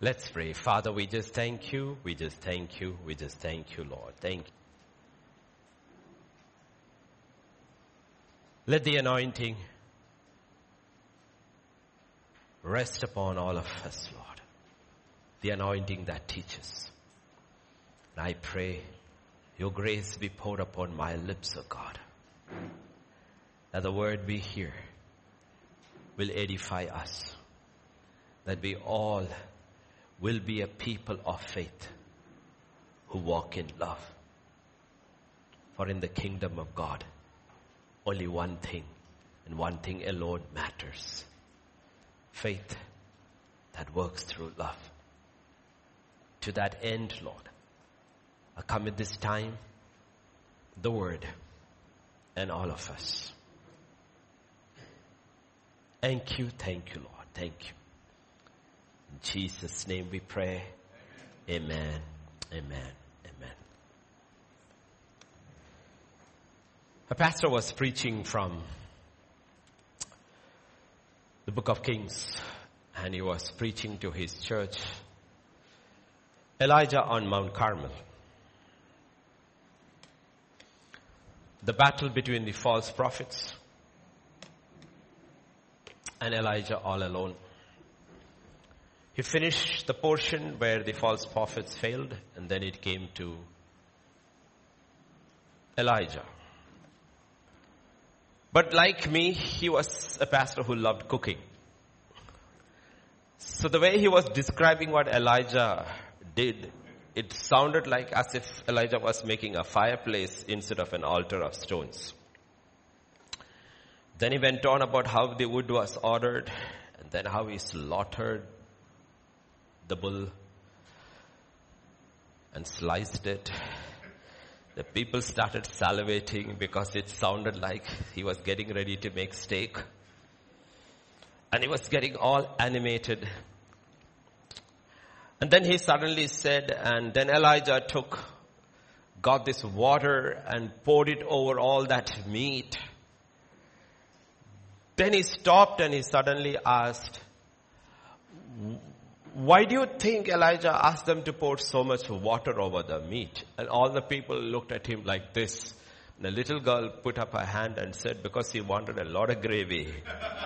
Let's pray. Father, we just thank you. We just thank you. We just thank you, Lord. Thank you. Let the anointing rest upon all of us, Lord. The anointing that teaches. And I pray your grace be poured upon my lips, O God. That the word we hear will edify us. That we all will be a people of faith who walk in love. For in the kingdom of God, only one thing and one thing alone matters. Faith that works through love. To that end, Lord, I commit this time, the word, and all of us. Thank you, Lord. Thank you. In Jesus' name we pray. Amen. Amen. Amen. A pastor was preaching from the book of Kings, and he was preaching to his church, Elijah on Mount Carmel. The battle between the false prophets and Elijah all alone. He finished the portion where the false prophets failed, and then it came to Elijah. But like me, he was a pastor who loved cooking. So the way he was describing what Elijah did, it sounded like as if Elijah was making a fireplace instead of an altar of stones. Then he went on about how the wood was ordered, and then how he slaughtered the bull and sliced it. The people started salivating because it sounded like he was getting ready to make steak. And he was getting all animated. And then he suddenly said, and then Elijah got this water and poured it over all that meat. Then he stopped and he suddenly asked, why do you think Elijah asked them to pour so much water over the meat? And all the people looked at him like this. And the little girl put up her hand and said, because he wanted a lot of gravy.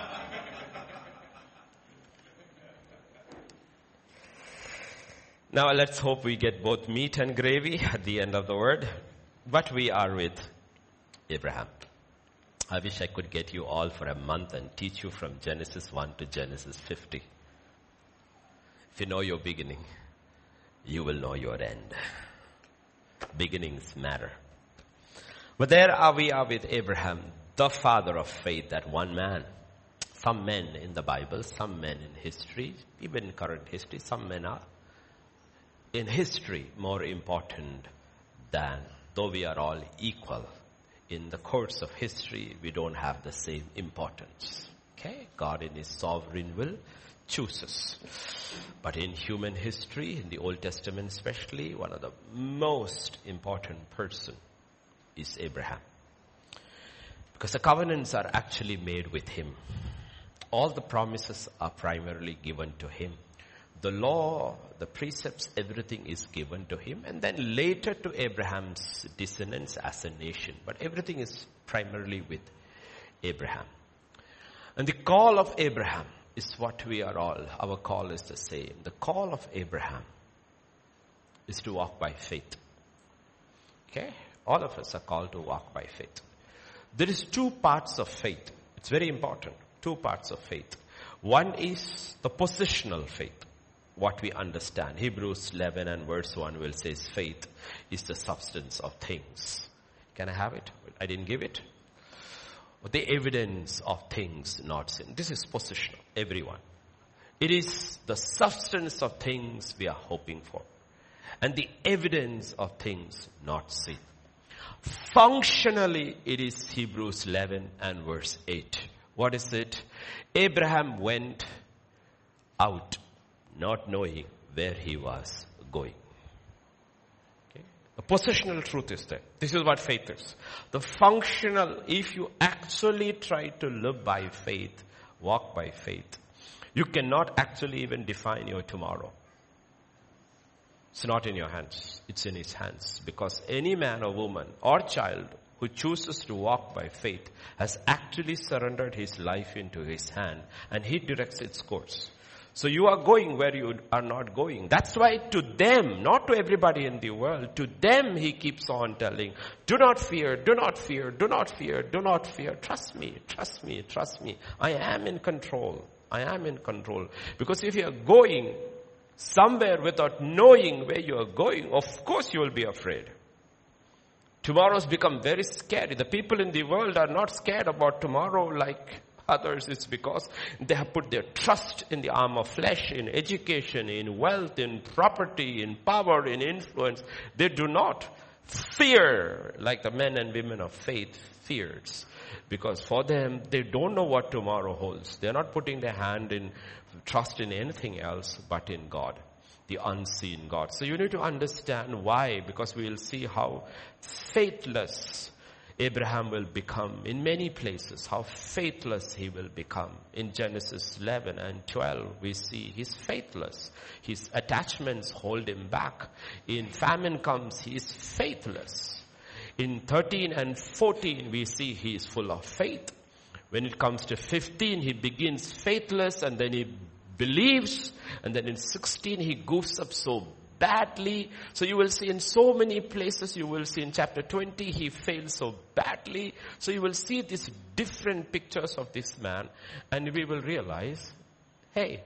Now let's hope we get both meat and gravy at the end of the word. But we are with Abraham. I wish I could get you all for a month and teach you from Genesis 1 to Genesis 50. If you know your beginning, you will know your end. Beginnings matter. But we are with Abraham, the father of faith, that one man. Some men in the Bible, some men in history, even in current history, some men are in history more important than, though we are all equal. In the course of history, we don't have the same importance. Okay? God in his sovereign will chooses. But in human history, in the Old Testament especially, one of the most important person is Abraham. Because the covenants are actually made with him. All the promises are primarily given to him. The law, the precepts, everything is given to him. And then later to Abraham's descendants as a nation. But everything is primarily with Abraham. And the call of Abraham is what we are all. Our call is the same. The call of Abraham is to walk by faith. Okay? All of us are called to walk by faith. There is two parts of faith. It's very important. Two parts of faith. One is the positional faith. What we understand. Hebrews 11 and verse 1 will say faith is the substance of things. Can I have it? I didn't give it. The evidence of things not seen. This is positional, everyone. It is the substance of things we are hoping for. And the evidence of things not seen. Functionally, it is Hebrews 11 and verse 8. What is it? Abraham went out, not knowing where he was going. The positional truth is there. This is what faith is. The functional, if you actually try to live by faith, walk by faith, you cannot actually even define your tomorrow. It's not in your hands. It's in his hands. Because any man or woman or child who chooses to walk by faith has actually surrendered his life into his hand, and he directs its course. So you are going where you are not going. That's why to them, not to everybody in the world, to them he keeps on telling, do not fear, do not fear, do not fear, do not fear. Trust me, trust me, trust me. I am in control. I am in control. Because if you are going somewhere without knowing where you are going, of course you will be afraid. Tomorrow's become very scary. The people in the world are not scared about tomorrow like others. It's because they have put their trust in the arm of flesh, in education, in wealth, in property, in power, in influence. They do not fear like the men and women of faith fears. Because for them, they don't know what tomorrow holds. They're not putting their hand in trust in anything else but in God, the unseen God. So you need to understand why, because we will see how faithless Abraham will become in many places, how faithless he will become. In Genesis 11 and 12, we see he's faithless. His attachments hold him back. In famine comes, he is faithless. In 13 and 14, we see he is full of faith. When it comes to 15, he begins faithless and then he believes. And then in 16, he goofs up so badly. So you will see in so many places, you will see in chapter 20, he fails so badly. So you will see these different pictures of this man. And we will realize, hey,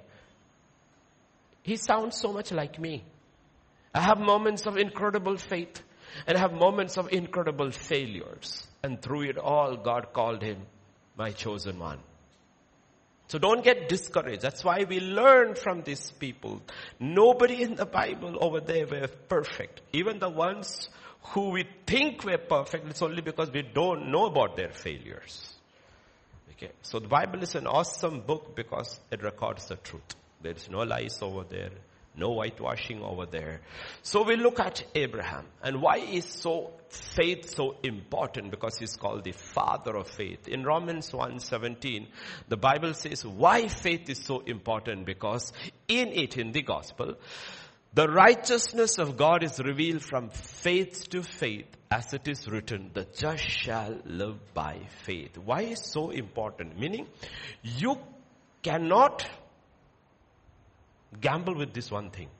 he sounds so much like me. I have moments of incredible faith. And have moments of incredible failures. And through it all, God called him my chosen one. So don't get discouraged. That's why we learn from these people. Nobody in the Bible over there were perfect. Even the ones who we think were perfect, it's only because we don't know about their failures. Okay. So the Bible is an awesome book because it records the truth. There is no lies over there. No whitewashing over there. So we look at Abraham. And why is faith so important? Because he's called the father of faith. In Romans 1:17, the Bible says why faith is so important. Because in it, in the gospel, the righteousness of God is revealed from faith to faith. As it is written, the just shall live by faith. Why is so important? Meaning, you cannot gamble with this one thing.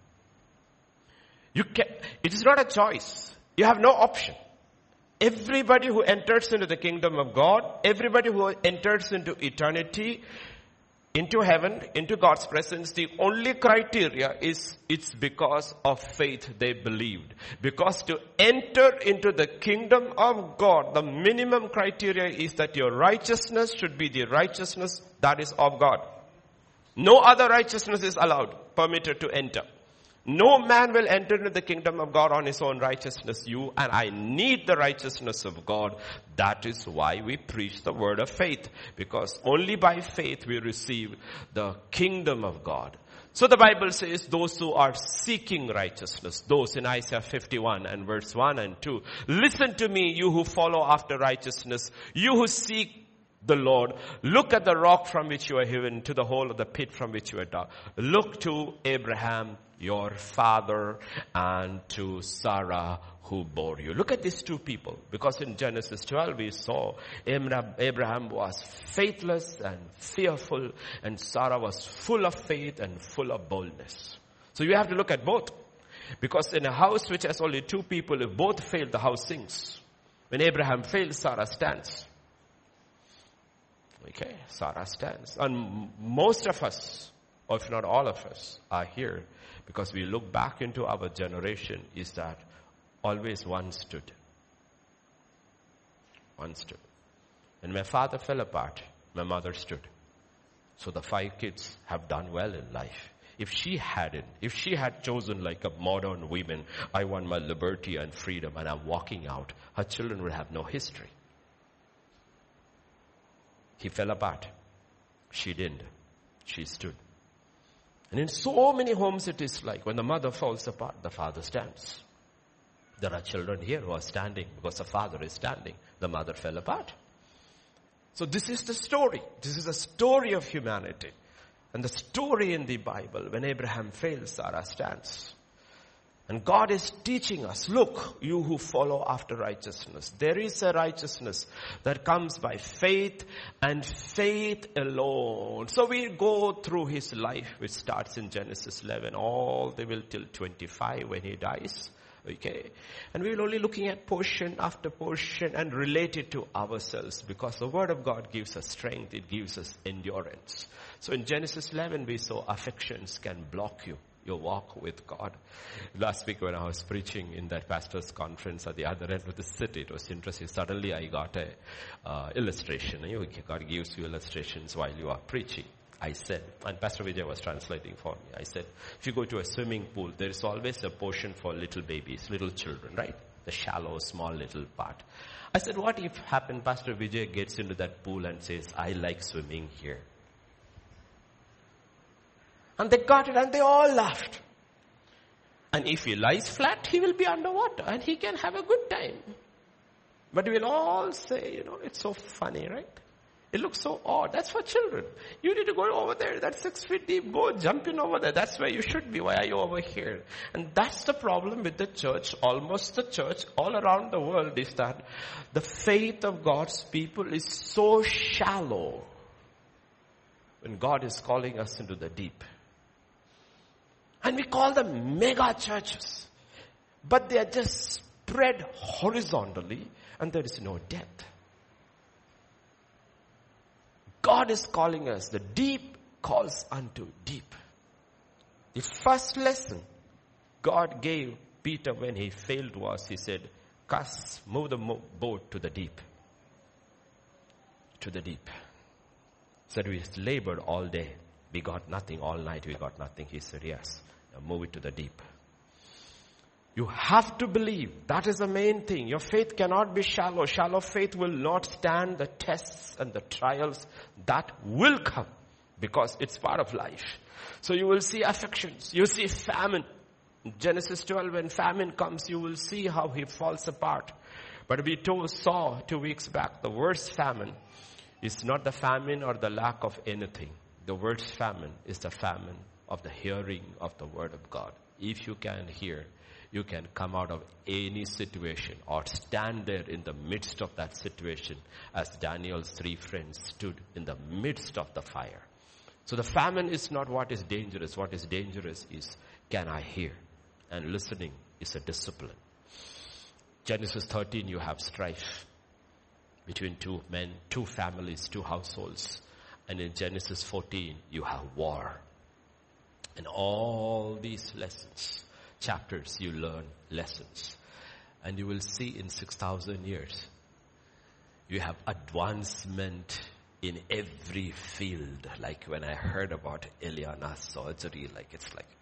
It is not a choice. You have no option. Everybody who enters into the kingdom of God, everybody who enters into eternity, into heaven, into God's presence, the only criteria is it's because of faith they believed. Because to enter into the kingdom of God, the minimum criteria is that your righteousness should be the righteousness that is of God. No other righteousness is allowed, permitted to enter. No man will enter into the kingdom of God on his own righteousness. You and I need the righteousness of God. That is why we preach the word of faith. Because only by faith we receive the kingdom of God. So the Bible says those who are seeking righteousness, those in Isaiah 51 and verse 1 and 2. Listen to me, you who follow after righteousness, you who seek the Lord. Look at the rock from which you are hidden, to the hole of the pit from which you are dug. Look to Abraham, your father, and to Sarah, who bore you. Look at these two people. Because in Genesis 12, we saw Abraham was faithless and fearful, and Sarah was full of faith and full of boldness. So you have to look at both. Because in a house which has only two people, if both fail, the house sinks. When Abraham fails, Sarah stands. Okay, Sarah stands. And most of us, or if not all of us, are here because we look back into our generation is that always one stood. One stood. When my father fell apart, my mother stood. So the 5 kids have done well in life. If she had chosen like a modern woman, I want my liberty and freedom and I'm walking out, her children would have no history. He fell apart. She didn't. She stood. And in so many homes it is like when the mother falls apart, the father stands. There are children here who are standing because the father is standing. The mother fell apart. So this is the story. This is a story of humanity. And the story in the Bible, when Abraham fails, Sarah stands. And God is teaching us, look, you who follow after righteousness. There is a righteousness that comes by faith and faith alone. So we go through his life, which starts in Genesis 11, all the way till 25 when he dies. Okay. And we will only looking at portion after portion and relate it to ourselves, because the word of God gives us strength. It gives us endurance. So in Genesis 11, we saw affections can block your walk with God. Last week when I was preaching in that pastor's conference at the other end of the city, it was interesting. Suddenly I got a illustration. God gives you illustrations while you are preaching. I said, and Pastor Vijay was translating for me. I said, if you go to a swimming pool, there is always a portion for little babies, little children, right? The shallow, small little part. I said, what if Pastor Vijay gets into that pool and says, I like swimming here? And they got it and they all laughed. And if he lies flat, he will be underwater and he can have a good time. But we'll all say, it's so funny, right? It looks so odd. That's for children. You need to go over there. That's 6 feet deep. Go jump in over there. That's where you should be. Why are you over here? And that's the problem with the church. Almost the church all around the world is that the faith of God's people is so shallow when God is calling us into the deep. And we call them mega churches. But they are just spread horizontally and there is no depth. God is calling us. The deep calls unto deep. The first lesson God gave Peter when he failed was, he said, move the boat to the deep. To the deep. Said we labored all day. We got nothing. All night we got nothing. He said, yes, now move it to the deep. You have to believe. That is the main thing. Your faith cannot be shallow. Shallow faith will not stand the tests and the trials that will come, because it's part of life. So you will see afflictions. You see famine. In Genesis 12, when famine comes, you will see how he falls apart. But we saw 2 weeks back, the worst famine is not the famine or the lack of anything. The worst famine is the famine of the hearing of the word of God. If you can hear, you can come out of any situation or stand there in the midst of that situation as Daniel's 3 friends stood in the midst of the fire. So the famine is not what is dangerous. What is dangerous is, can I hear? And listening is a discipline. Genesis 13, you have strife between 2 men, 2 families, 2 households. And in Genesis 14, you have war. And all these lessons, chapters, you learn lessons. And you will see in 6,000 years, you have advancement in every field. Like when I heard about Eliana's surgery, it's like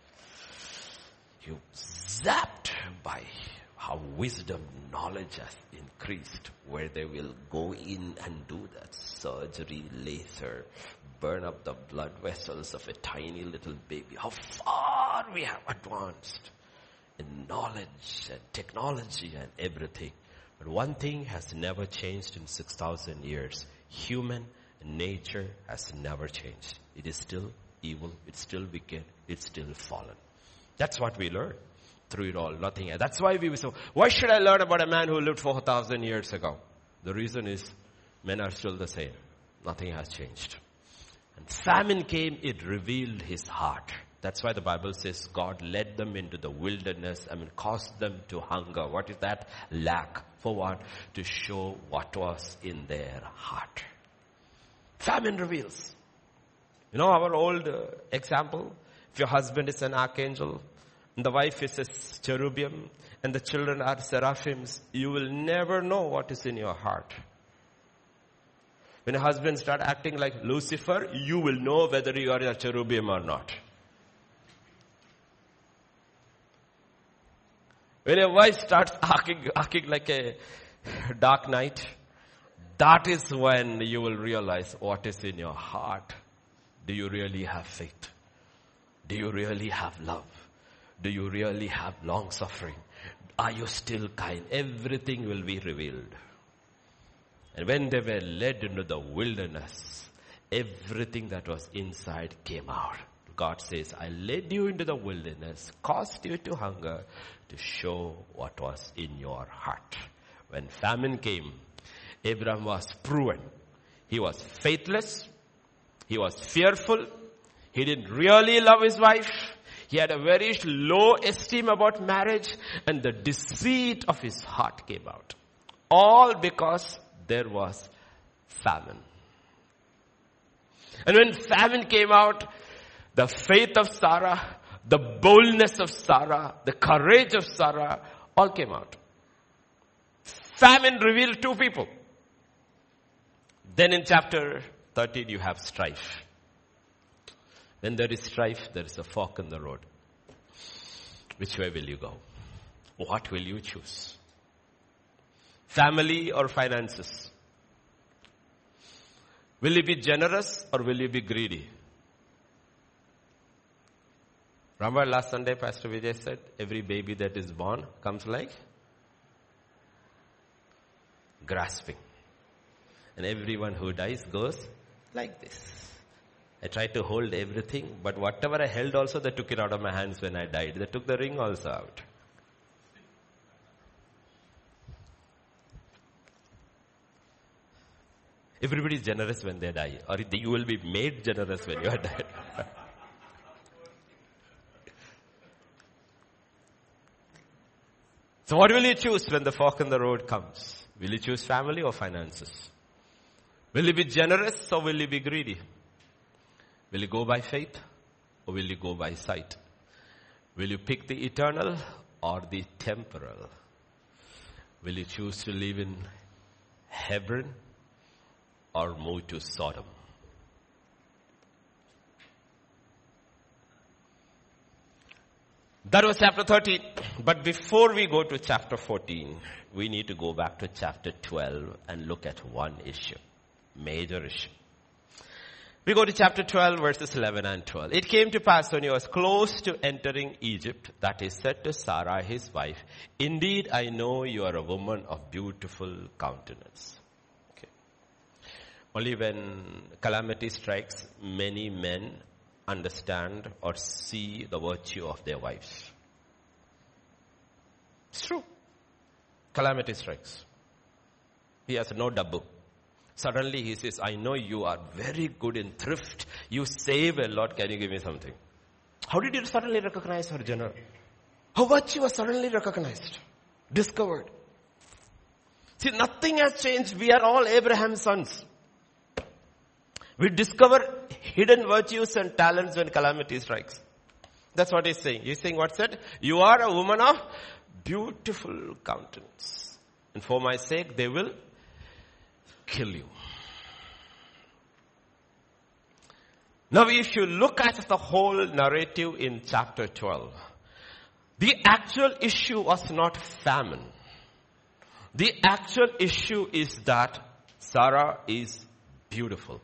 you zapped by how wisdom, knowledge has increased, where they will go in and do that surgery later, burn up the blood vessels of a tiny little baby. How far we have advanced in knowledge and technology and everything. But one thing has never changed in 6,000 years. Human nature has never changed. It is still evil. It's still wicked. It's still fallen. That's what we learn through it all. Nothing else. That's why we say, why should I learn about a man who lived 4,000 years ago? The reason is men are still the same. Nothing has changed. And famine came, it revealed his heart. That's why the Bible says God led them into the wilderness. Caused them to hunger. What is that? Lack. For what? To show what was in their heart. Famine reveals. Our old example. If your husband is an archangel, and the wife is a cherubim, and the children are seraphims, you will never know what is in your heart. When a husband starts acting like Lucifer, you will know whether you are a cherubim or not. When your wife starts acting like a dark knight, that is when you will realize what is in your heart. Do you really have faith? Do you really have love? Do you really have long suffering? Are you still kind? Everything will be revealed. And when they were led into the wilderness, everything that was inside came out. God says, I led you into the wilderness, caused you to hunger, to show what was in your heart. When famine came, Abraham was proven. He was faithless. He was fearful. He didn't really love his wife. He had a very low esteem about marriage, and the deceit of his heart came out. All because there was famine. And when famine came out, the faith of Sarah, the boldness of Sarah, the courage of Sarah, all came out. Famine revealed two people. Then in chapter 13 you have strife. When there is strife, there is a fork in the road. Which way will you go? What will you choose? Family or finances? Will you be generous or will you be greedy? Remember last Sunday Pastor Vijay said, every baby that is born comes like grasping. And everyone who dies goes like this. I tried to hold everything, but whatever I held also, they took it out of my hands when I died. They took the ring also out. Everybody is generous when they die, or you will be made generous when you are dead. So what will you choose when the fork in the road comes? Will you choose family or finances? Will you be generous or will you be greedy? Will you go by faith or will you go by sight? Will you pick the eternal or the temporal? Will you choose to live in Hebron or move to Sodom? That was chapter 13. But before we go to chapter 14, we need to go back to chapter 12 and look at one issue. Major issue. We go to chapter 12 verses 11 and 12. It came to pass when he was close to entering Egypt that he said to Sarah his wife, indeed I know you are a woman of beautiful countenance. Okay. Only when calamity strikes, many men understand or see the virtue of their wives. It's true. Calamity strikes. He has no double. Suddenly he says, I know you are very good in thrift. You save a lot. Can you give me something? How did you suddenly recognize her general? Her virtue was suddenly recognized, discovered. See, nothing has changed. We are all Abraham's sons. We discover hidden virtues and talents when calamity strikes. That's what he's saying. He's saying what said? You are a woman of beautiful countenance. And for my sake, they will kill you. Now, if you look at the whole narrative in chapter 12, the actual issue was not famine. The actual issue is that Sarah is beautiful.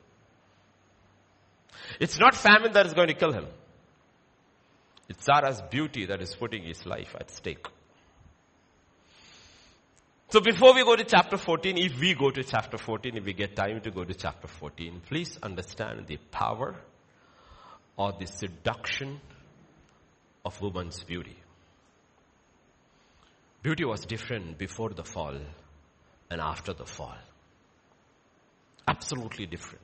It's not famine that is going to kill him. It's Sarah's beauty that is putting his life at stake. So before we go to chapter 14, if we go to chapter 14, if we get time to go to chapter 14, please understand the power or the seduction of woman's beauty. Beauty was different before the fall and after the fall. Absolutely different.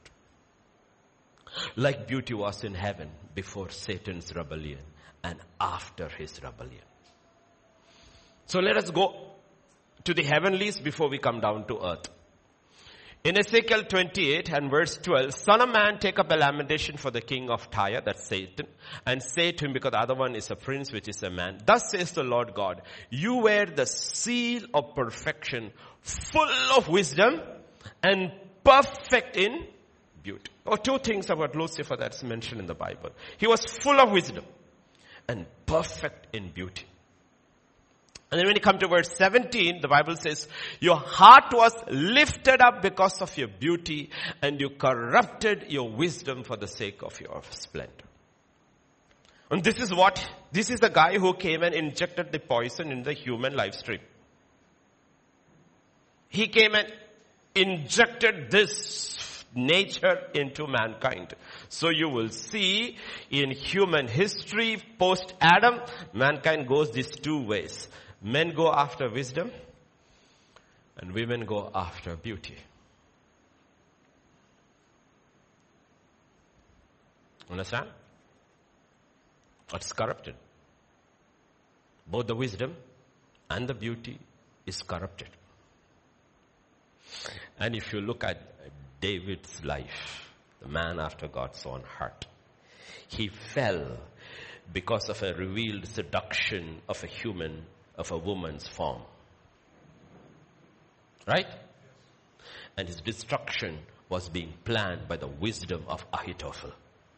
Like beauty was in heaven before Satan's rebellion and after his rebellion. So let us go to the heavenlies before we come down to earth. In Ezekiel 28 and verse 12, Son of man, take up a lamentation for the king of Tyre, that's Satan, and say to him, because the other one is a prince, which is a man. Thus says the Lord God, you wear the seal of perfection, full of wisdom and perfect in beauty. Or two things about Lucifer that's mentioned in the Bible. He was full of wisdom and perfect in beauty. And then when you come to verse 17, the Bible says, your heart was lifted up because of your beauty, and you corrupted your wisdom for the sake of your splendor. And this is the guy who came and injected the poison in the human life stream. He came and injected this nature into mankind. So you will see in human history, post-Adam, mankind goes these two ways. Men go after wisdom and women go after beauty. Understand? It's corrupted. Both the wisdom and the beauty is corrupted. And if you look at David's life, the man after God's own heart, he fell because of a revealed seduction of a woman's form. Right? And his destruction was being planned by the wisdom of Ahithophel.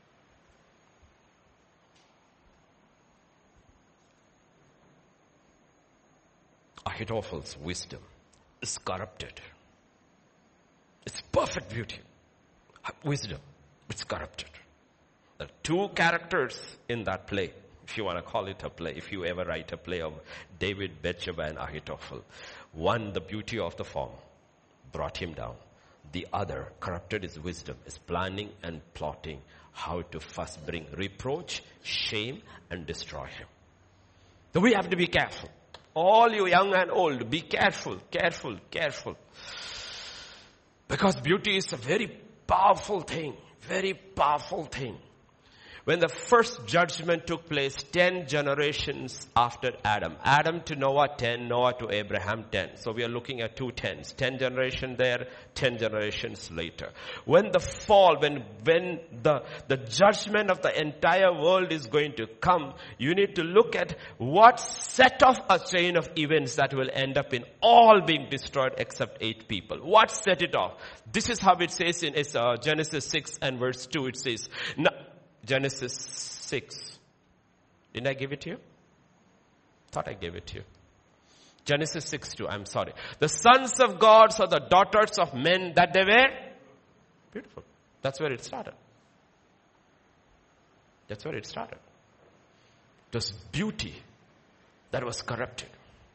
Ahithophel's wisdom is corrupted. It's perfect beauty. Wisdom, it's corrupted. There are two characters in that play, if you want to call it a play, if you ever write a play of David, Bathsheba, and Ahithophel. One, the beauty of the form, brought him down. The other corrupted his wisdom, is planning and plotting how to first bring reproach, shame, and destroy him. So we have to be careful. All you young and old, be careful, careful, careful. Because beauty is a very powerful thing, very powerful thing. When the first judgment took place 10 generations after Adam. Adam to Noah 10, Noah to Abraham 10. So we are looking at 2 10s. 10 generations there, 10 generations later. When the fall, when the judgment of the entire world is going to come, you need to look at what set off a chain of events that will end up in all being destroyed except 8 people. What set it off? This is how it says in Genesis 6 and verse 2. It says, Genesis 6. Didn't I give it to you? Thought I gave it to you. Genesis 6:2. I'm sorry. The sons of God saw the daughters of men that they were beautiful. That's where it started. That's where it started. It was beauty that was corrupted.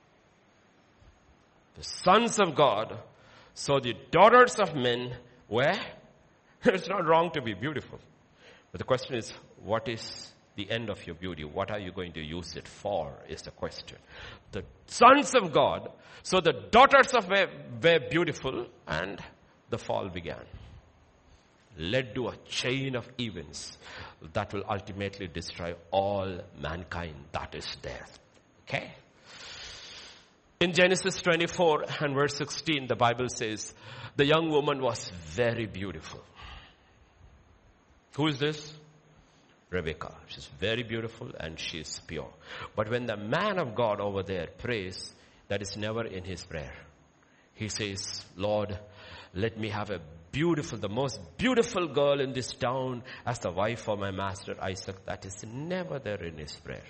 The sons of God saw the daughters of men were. It's not wrong to be beautiful. But the question is, what is the end of your beauty? What are you going to use it for is the question. The sons of God, so the daughters of were beautiful, and the fall began. Led to a chain of events that will ultimately destroy all mankind that is there. Okay? In Genesis 24 and verse 16, the Bible says, the young woman was very beautiful. Who is this? Rebecca. She's very beautiful and she's pure. But when the man of God over there prays, that is never in his prayer. He says, Lord, let me have the most beautiful girl in this town as the wife of my master Isaac. That is never there in his prayer.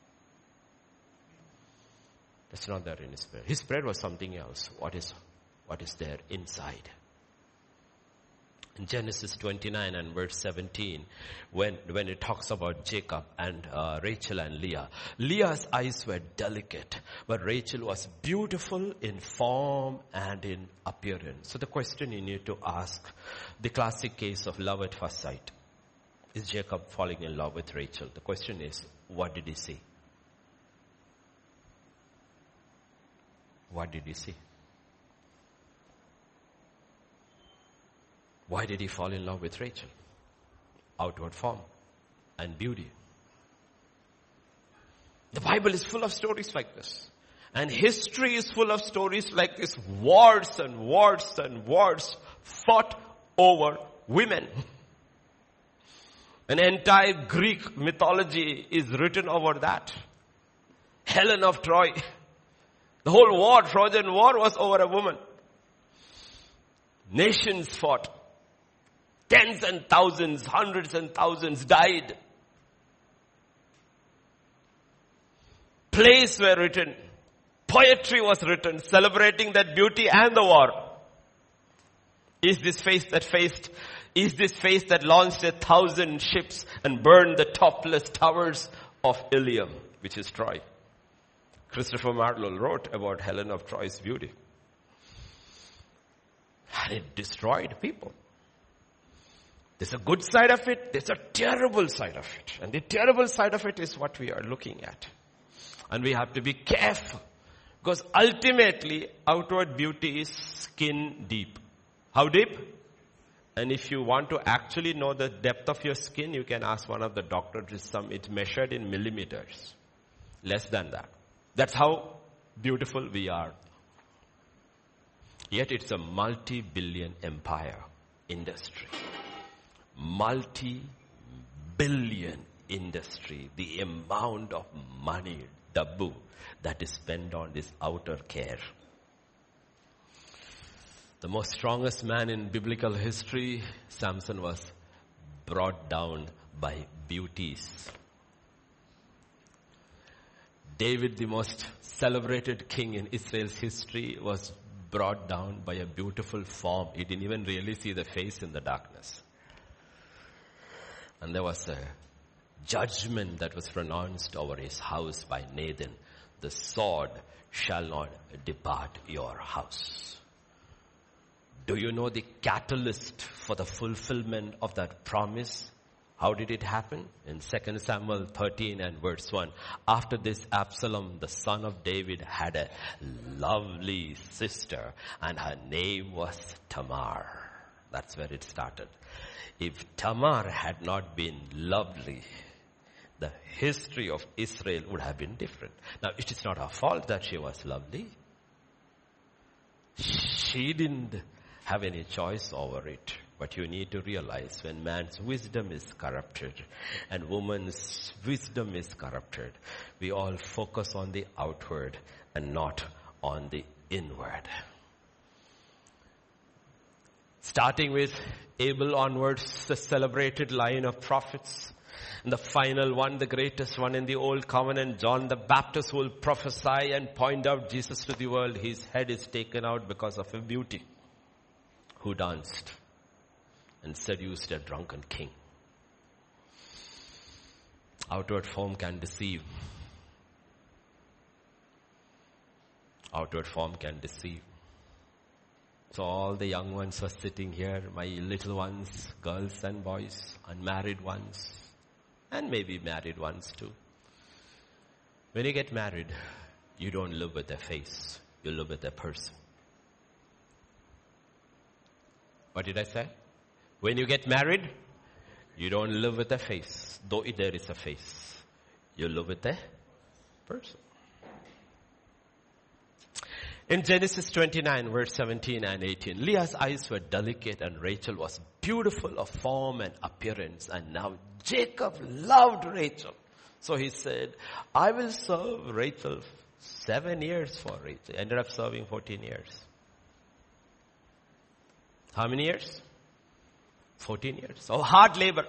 That's not there in his prayer. His prayer was something else. What is there inside? In Genesis 29 and verse 17, when it talks about Jacob and Rachel and Leah, Leah's eyes were delicate, but Rachel was beautiful in form and in appearance. So the question you need to ask, the classic case of love at first sight, is Jacob falling in love with Rachel? The question is, what did he see? What did he see? Why did he fall in love with Rachel? Outward form and beauty. The Bible is full of stories like this. And history is full of stories like this. Wars and wars and wars fought over women. An entire Greek mythology is written over that. Helen of Troy. The whole war, Trojan War, was over a woman. Nations fought. Tens and thousands, hundreds and thousands died. Plays were written. Poetry was written celebrating that beauty and the war. Is this face that launched 1,000 ships and burned the topless towers of Ilium, which is Troy. Christopher Marlowe wrote about Helen of Troy's beauty. And it destroyed people. There's a good side of it. There's a terrible side of it. And the terrible side of it is what we are looking at. And we have to be careful. Because ultimately, outward beauty is skin deep. How deep? And if you want to actually know the depth of your skin, you can ask one of the doctors. It's measured in millimeters. Less than that. That's how beautiful we are. Yet it's a multi-billion empire industry. Multi-billion industry. The amount of money, dabbu, that is spent on this outer care. The most strongest man in biblical history, Samson, was brought down by beauties. David, the most celebrated king in Israel's history, was brought down by a beautiful form. He didn't even really see the face in the darkness. And there was a judgment that was pronounced over his house by Nathan. The sword shall not depart your house. Do you know the catalyst for the fulfillment of that promise? How did it happen? In 2 Samuel 13 and verse 1. After this, Absalom, the son of David, had a lovely sister, and her name was Tamar. That's where it started. If Tamar had not been lovely, the history of Israel would have been different. Now, it is not her fault that she was lovely. She didn't have any choice over it. But you need to realize when man's wisdom is corrupted and woman's wisdom is corrupted, we all focus on the outward and not on the inward. Starting with Abel onwards, the celebrated line of prophets. And the final one, the greatest one in the old covenant, John the Baptist, who will prophesy and point out Jesus to the world. His head is taken out because of a beauty who danced and seduced a drunken king. Outward form can deceive. Outward form can deceive. So all the young ones are sitting here, my little ones, girls and boys, unmarried ones, and maybe married ones too. When you get married, you don't live with a face, you live with a person. What did I say? When you get married, you don't live with a face, though there is a face. You live with a person. In Genesis 29, verse 17 and 18, Leah's eyes were delicate and Rachel was beautiful of form and appearance. And now Jacob loved Rachel. So he said, I will serve Rachel 7 years for Rachel. Ended up serving 14 years. How many years? 14 years. So hard labor.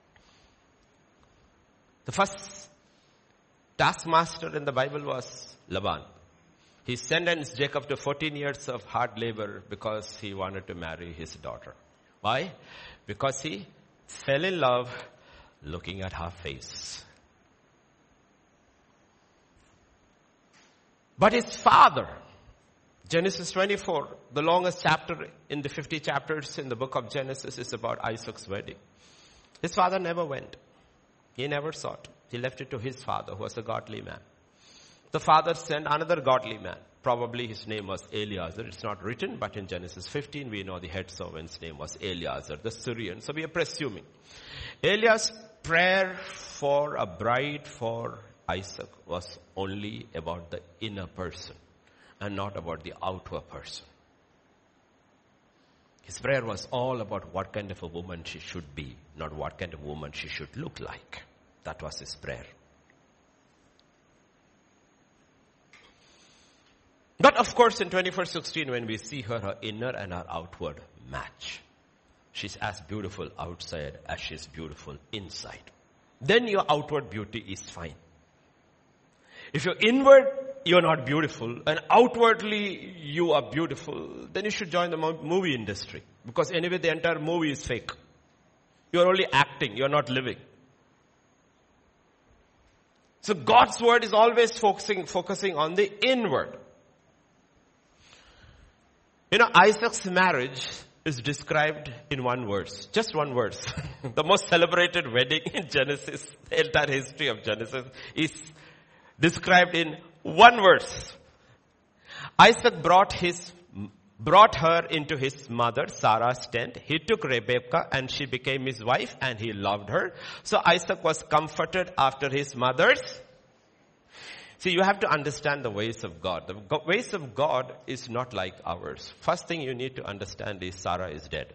The first taskmaster in the Bible was Laban. He sentenced Jacob to 14 years of hard labor because he wanted to marry his daughter. Why? Because he fell in love looking at her face. But his father, Genesis 24, the longest chapter in the 50 chapters in the book of Genesis, is about Isaac's wedding. His father never went. He never saw it. He left it to his father, who was a godly man. The father sent another godly man. Probably his name was Eliezer. It's not written, but in Genesis 15, we know the head servant's name was Eliezer, the Syrian. So we are presuming. Eliazar's prayer for a bride for Isaac was only about the inner person and not about the outward person. His prayer was all about what kind of a woman she should be, not what kind of woman she should look like. That was his prayer. But of course, in 21:16, when we see her, her inner and her outward match. She's as beautiful outside as she's beautiful inside. Then your outward beauty is fine. If you're inward, you're not beautiful, and outwardly you are beautiful, then you should join the movie industry. Because anyway, the entire movie is fake. You're only acting, you're not living. So God's word is always focusing on the inward. You know, Isaac's marriage is described in one verse. Just one verse. The most celebrated wedding in Genesis, the entire history of Genesis, is described in one verse. Isaac brought her into his mother Sarah's tent. He took Rebekah and she became his wife and he loved her. So Isaac was comforted after his mother's. See, you have to understand the ways of God. The ways of God is not like ours. First thing you need to understand is Sarah is dead.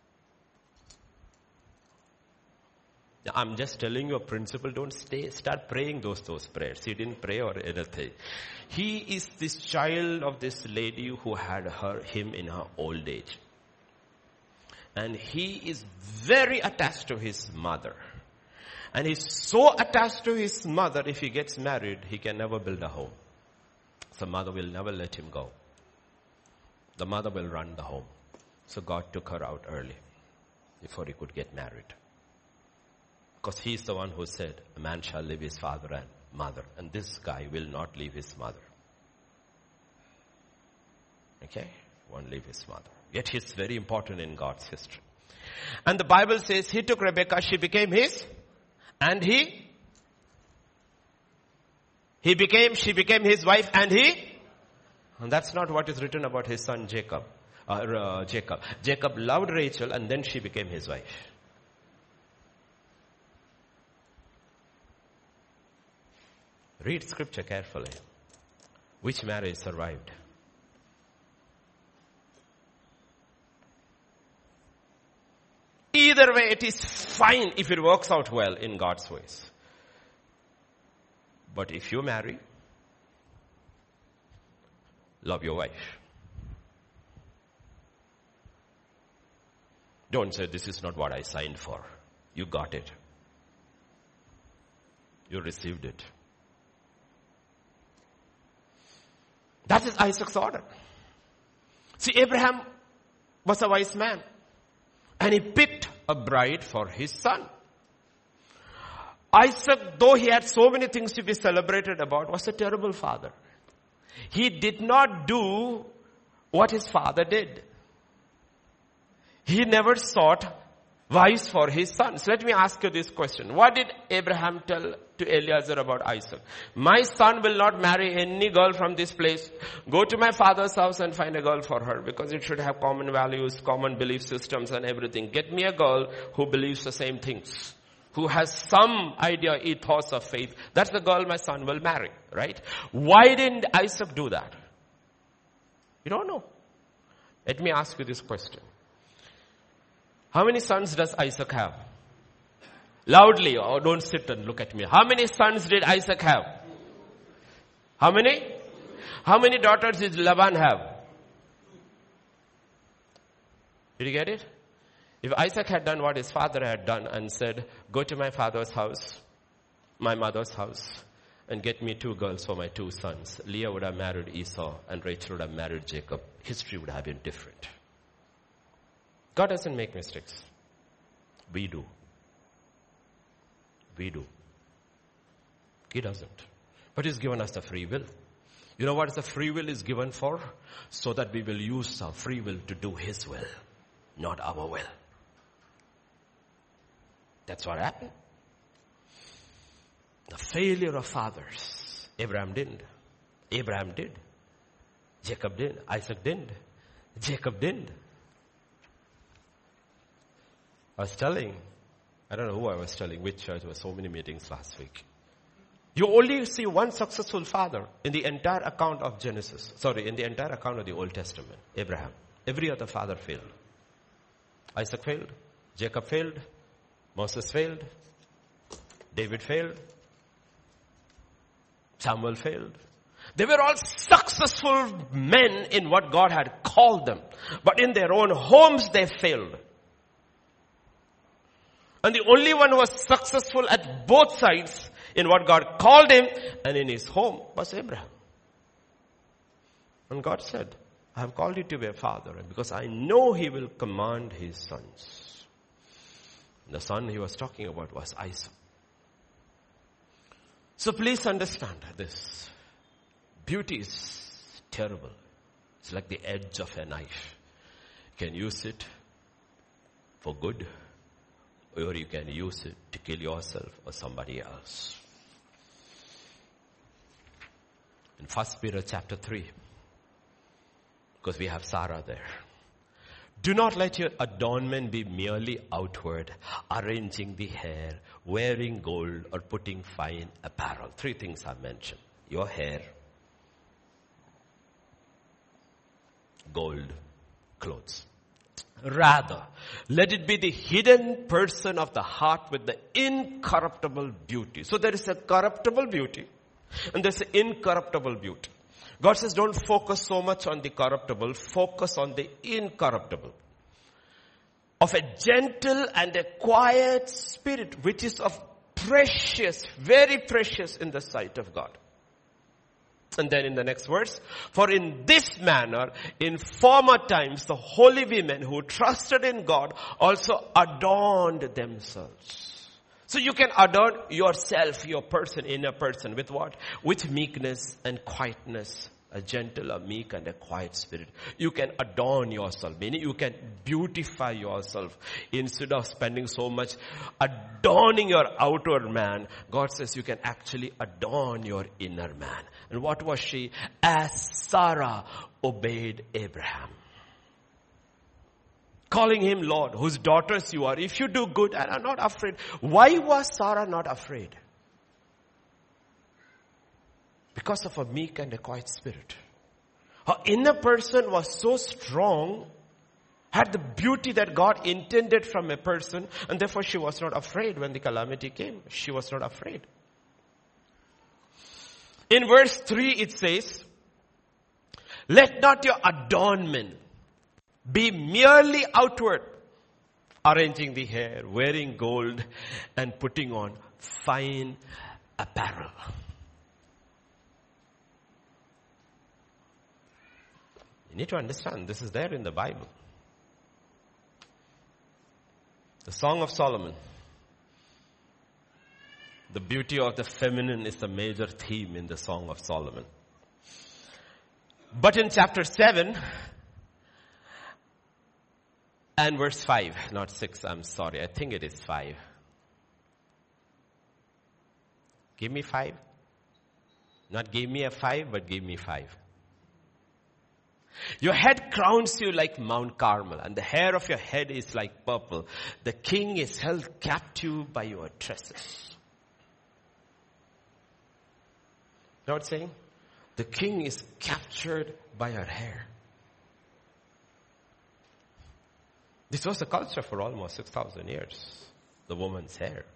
I'm just telling you a principle. Don't start praying those prayers. He didn't pray or anything. He is this child of this lady who had him in her old age. And he is very attached to his mother. And he's so attached to his mother, if he gets married, he can never build a home. The mother will never let him go. The mother will run the home. So God took her out early before he could get married. Because he's the one who said, a man shall leave his father and mother. And this guy will not leave his mother. Okay? Won't leave his mother. Yet he's very important in God's history. And the Bible says he took Rebekah, she became his. And she became his wife and that's not what is written about his son Jacob. Jacob loved Rachel and then she became his wife. Read scripture carefully. Which marriage survived? Either way, it is fine if it works out well in God's ways. But if you marry, love your wife. Don't say, this is not what I signed for. You got it. You received it. That is Isaac's order. See, Abraham was a wise man. And he picked a bride for his son. Isaac, though he had so many things to be celebrated about, was a terrible father. He did not do what his father did. He never sought wives for his sons. Let me ask you this question. What did Abraham tell to Eliezer about Isaac? My son will not marry any girl from this place. Go to my father's house and find a girl for her, because it should have common values, common belief systems and everything. Get me a girl who believes the same things, who has some idea, ethos of faith. That's the girl my son will marry, right? Why didn't Isaac do that? You don't know. Let me ask you this question. How many sons does Isaac have? Loudly, or don't sit and look at me. How many sons did Isaac have? How many? How many daughters did Laban have? Did you get it? If Isaac had done what his father had done and said, go to my father's house, my mother's house, and get me 2 girls for my 2 sons, Leah would have married Esau and Rachel would have married Jacob. History would have been different. God doesn't make mistakes. We do. We do. He doesn't. But He's given us the free will. You know what the free will is given for? So that we will use our free will to do His will, not our will. That's what happened. The failure of fathers. Abraham didn't. Abraham did. Jacob did. Isaac didn't. Jacob didn't. I was telling, I don't know who I was telling, which church. There were so many meetings last week. You only see one successful father in the entire account of Genesis. In the entire account of the Old Testament. Abraham. Every other father failed. Isaac failed. Jacob failed. Moses failed. David failed. Samuel failed. They were all successful men in what God had called them. But in their own homes they failed. And the only one who was successful at both sides in what God called him and in his home was Abraham. And God said, I have called you to be a father because I know he will command his sons. The son he was talking about was Isaac. So please understand this. Beauty is terrible. It's like the edge of a knife. You can use it for good, or you can use it to kill yourself or somebody else. In 1 Peter chapter 3, because we have Sarah there. Do not let your adornment be merely outward, arranging the hair, wearing gold, or putting fine apparel. 3 things are mentioned. Your hair, gold, clothes. Rather, let it be the hidden person of the heart with the incorruptible beauty. So there is a corruptible beauty and there's an incorruptible beauty. God says don't focus so much on the corruptible, focus on the incorruptible. Of a gentle and a quiet spirit, which is of precious, very precious in the sight of God. And then in the next verse, for in this manner, in former times, the holy women who trusted in God also adorned themselves. So you can adorn yourself, your person, inner person, with what? With meekness and quietness. A gentle, a meek, and a quiet spirit. You can adorn yourself, meaning you can beautify yourself. Instead of spending so much adorning your outer man, God says you can actually adorn your inner man. And what was she? As Sarah obeyed Abraham. Calling him Lord, whose daughters you are, if you do good and are not afraid. Why was Sarah not afraid? Because of a meek and a quiet spirit. Her inner person was so strong, had the beauty that God intended from a person, and therefore she was not afraid when the calamity came. She was not afraid. In verse 3 it says, let not your adornment be merely outward, arranging the hair, wearing gold, and putting on fine apparel. You need to understand, this is there in the Bible. The Song of Solomon. The beauty of the feminine is the major theme in the Song of Solomon. But in chapter 7 and verse 5, not 6, I'm sorry, I think it is 5. Give me 5. Not give me a 5, but give me 5. Your head crowns you like Mount Carmel, and the hair of your head is like purple. The king is held captive by your tresses. You know what it's saying? The king is captured by her hair. This was the culture for almost 6,000 years. The woman's hair.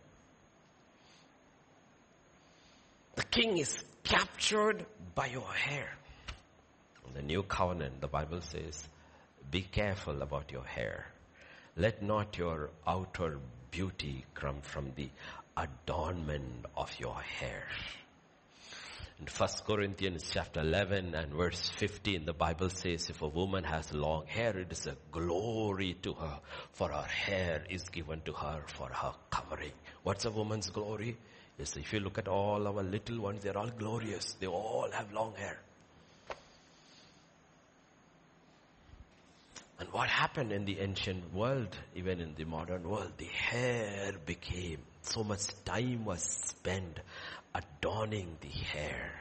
The king is captured by your hair. In the new covenant, the Bible says, be careful about your hair. Let not your outer beauty come from the adornment of your hair. In 1 Corinthians chapter 11 and verse 15, the Bible says, if a woman has long hair, it is a glory to her, for her hair is given to her for her covering. What's a woman's glory? Yes, if you look at all our little ones, they're all glorious. They all have long hair. And what happened in the ancient world, even in the modern world, the hair became, so much time was spent adorning the hair.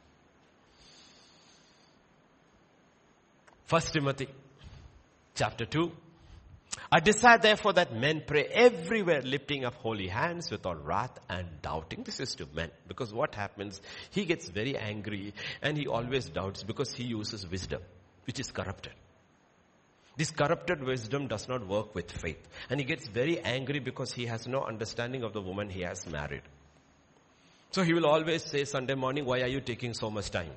1 Timothy chapter 2. I desire therefore that men pray everywhere, lifting up holy hands without wrath and doubting. This is to men, because what happens, he gets very angry and he always doubts because he uses wisdom, which is corrupted. This corrupted wisdom does not work with faith. And he gets very angry because he has no understanding of the woman he has married. So he will always say, Sunday morning, why are you taking so much time?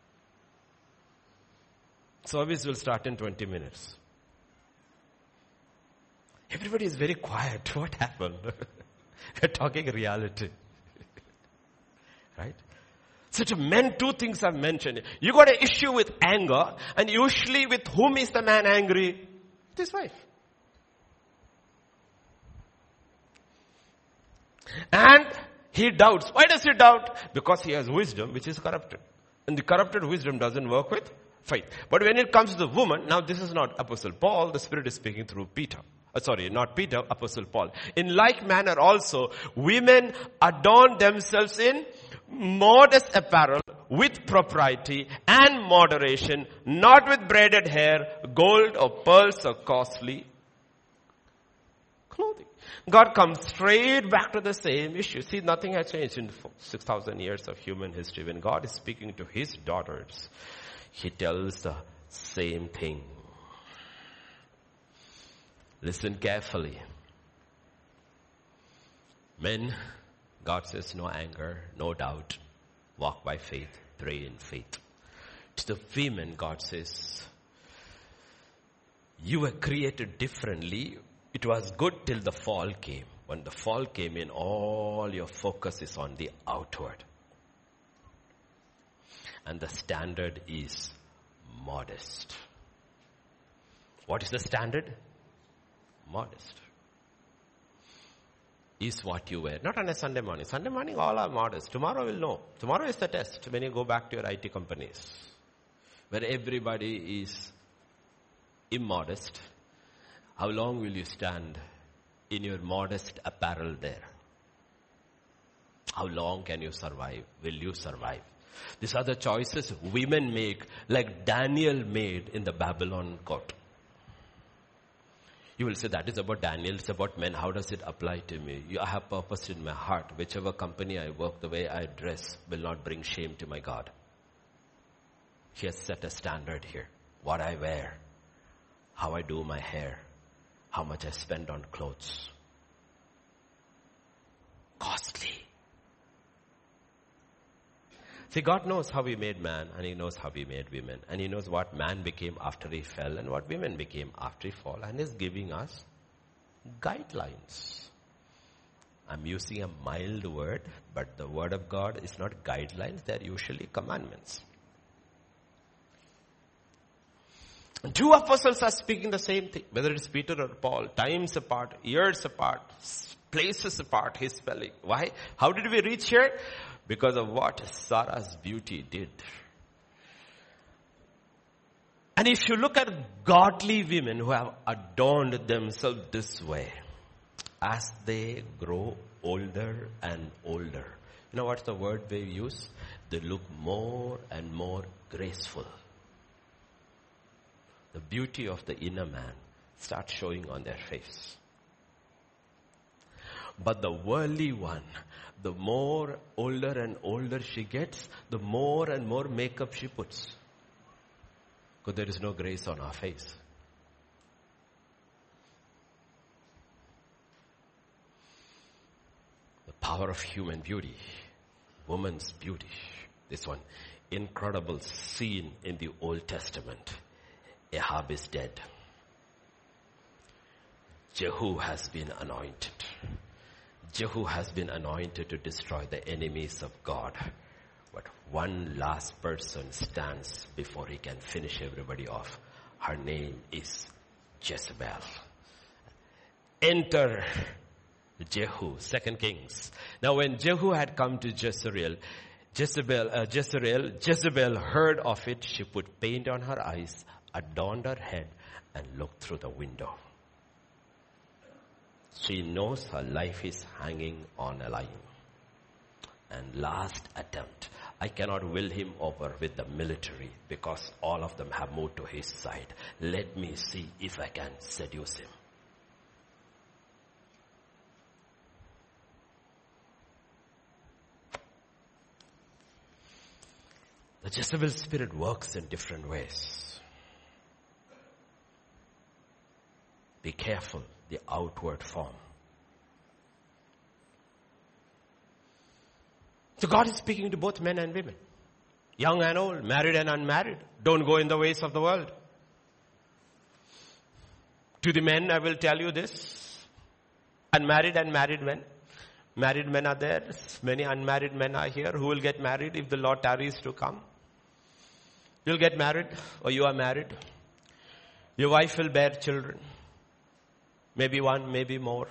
Service will start in 20 minutes. Everybody is very quiet. What happened? We're talking reality. Right? So to men, 2 things are mentioned. You got an issue with anger, and usually with whom is the man angry? With his wife. And he doubts. Why does he doubt? Because he has wisdom which is corrupted. And the corrupted wisdom doesn't work with faith. But when it comes to the woman, now this is not Apostle Paul, the Spirit is speaking through Peter. Not Peter, Apostle Paul. In like manner also, women adorn themselves in modest apparel with propriety and moderation, not with braided hair, gold or pearls or costly clothing. God comes straight back to the same issue. See, nothing has changed in 6,000 years of human history. When God is speaking to his daughters, he tells the same thing. Listen carefully. Men, God says no anger, no doubt. Walk by faith, pray in faith. To the women, God says, you were created differently. It was good till the fall came. When the fall came in, all your focus is on the outward. And the standard is modest. What is the standard? Modest. Is what you wear. Not on a Sunday morning. Sunday morning all are modest. Tomorrow we'll know. Tomorrow is the test when you go back to your IT companies. Where everybody is immodest. How long will you stand in your modest apparel there? How long can you survive? Will you survive? These are the choices women make, like Daniel made in the Babylon court. You will say, that is about Daniel, it's about men. How does it apply to me? I have purpose in my heart. Whichever company I work, the way I dress will not bring shame to my God. He has set a standard here. What I wear, how I do my hair, how much I spend on clothes. Costly. See, God knows how he made man, and he knows how he made women. And he knows what man became after he fell and what women became after he fell. And he's giving us guidelines. I'm using a mild word, but the word of God is not guidelines. They're usually commandments. And two apostles are speaking the same thing. Whether it's Peter or Paul, times apart, years apart, places apart, he's spelling. Why? How did we reach here? Because of what Sarah's beauty did. And if you look at godly women who have adorned themselves this way, as they grow older and older, you know what's the word they use? They look more and more graceful. The beauty of the inner man starts showing on their face. But the worldly one, the more older and older she gets, the more and more makeup she puts. Because there is no grace on her face. The power of human beauty, woman's beauty. This one, incredible scene in the Old Testament. Ahab is dead. Jehu has been anointed. Jehu has been anointed to destroy the enemies of God. But one last person stands before he can finish everybody off. Her name is Jezebel. Enter Jehu, 2 Kings. Now when Jehu had come to Jezreel, Jezebel heard of it. She put paint on her eyes, adorned her head, and looked through the window. She knows her life is hanging on a line. And last attempt. I cannot will him over with the military because all of them have moved to his side. Let me see if I can seduce him. The Jezebel spirit works in different ways. Be careful, the outward form. So God is speaking to both men and women. Young and old, married and unmarried. Don't go in the ways of the world. To the men, I will tell you this. Unmarried and married men. Married men are there. Many unmarried men are here who will get married if the Lord tarries to come. You'll get married or you are married. Your wife will bear children. Maybe one, maybe more.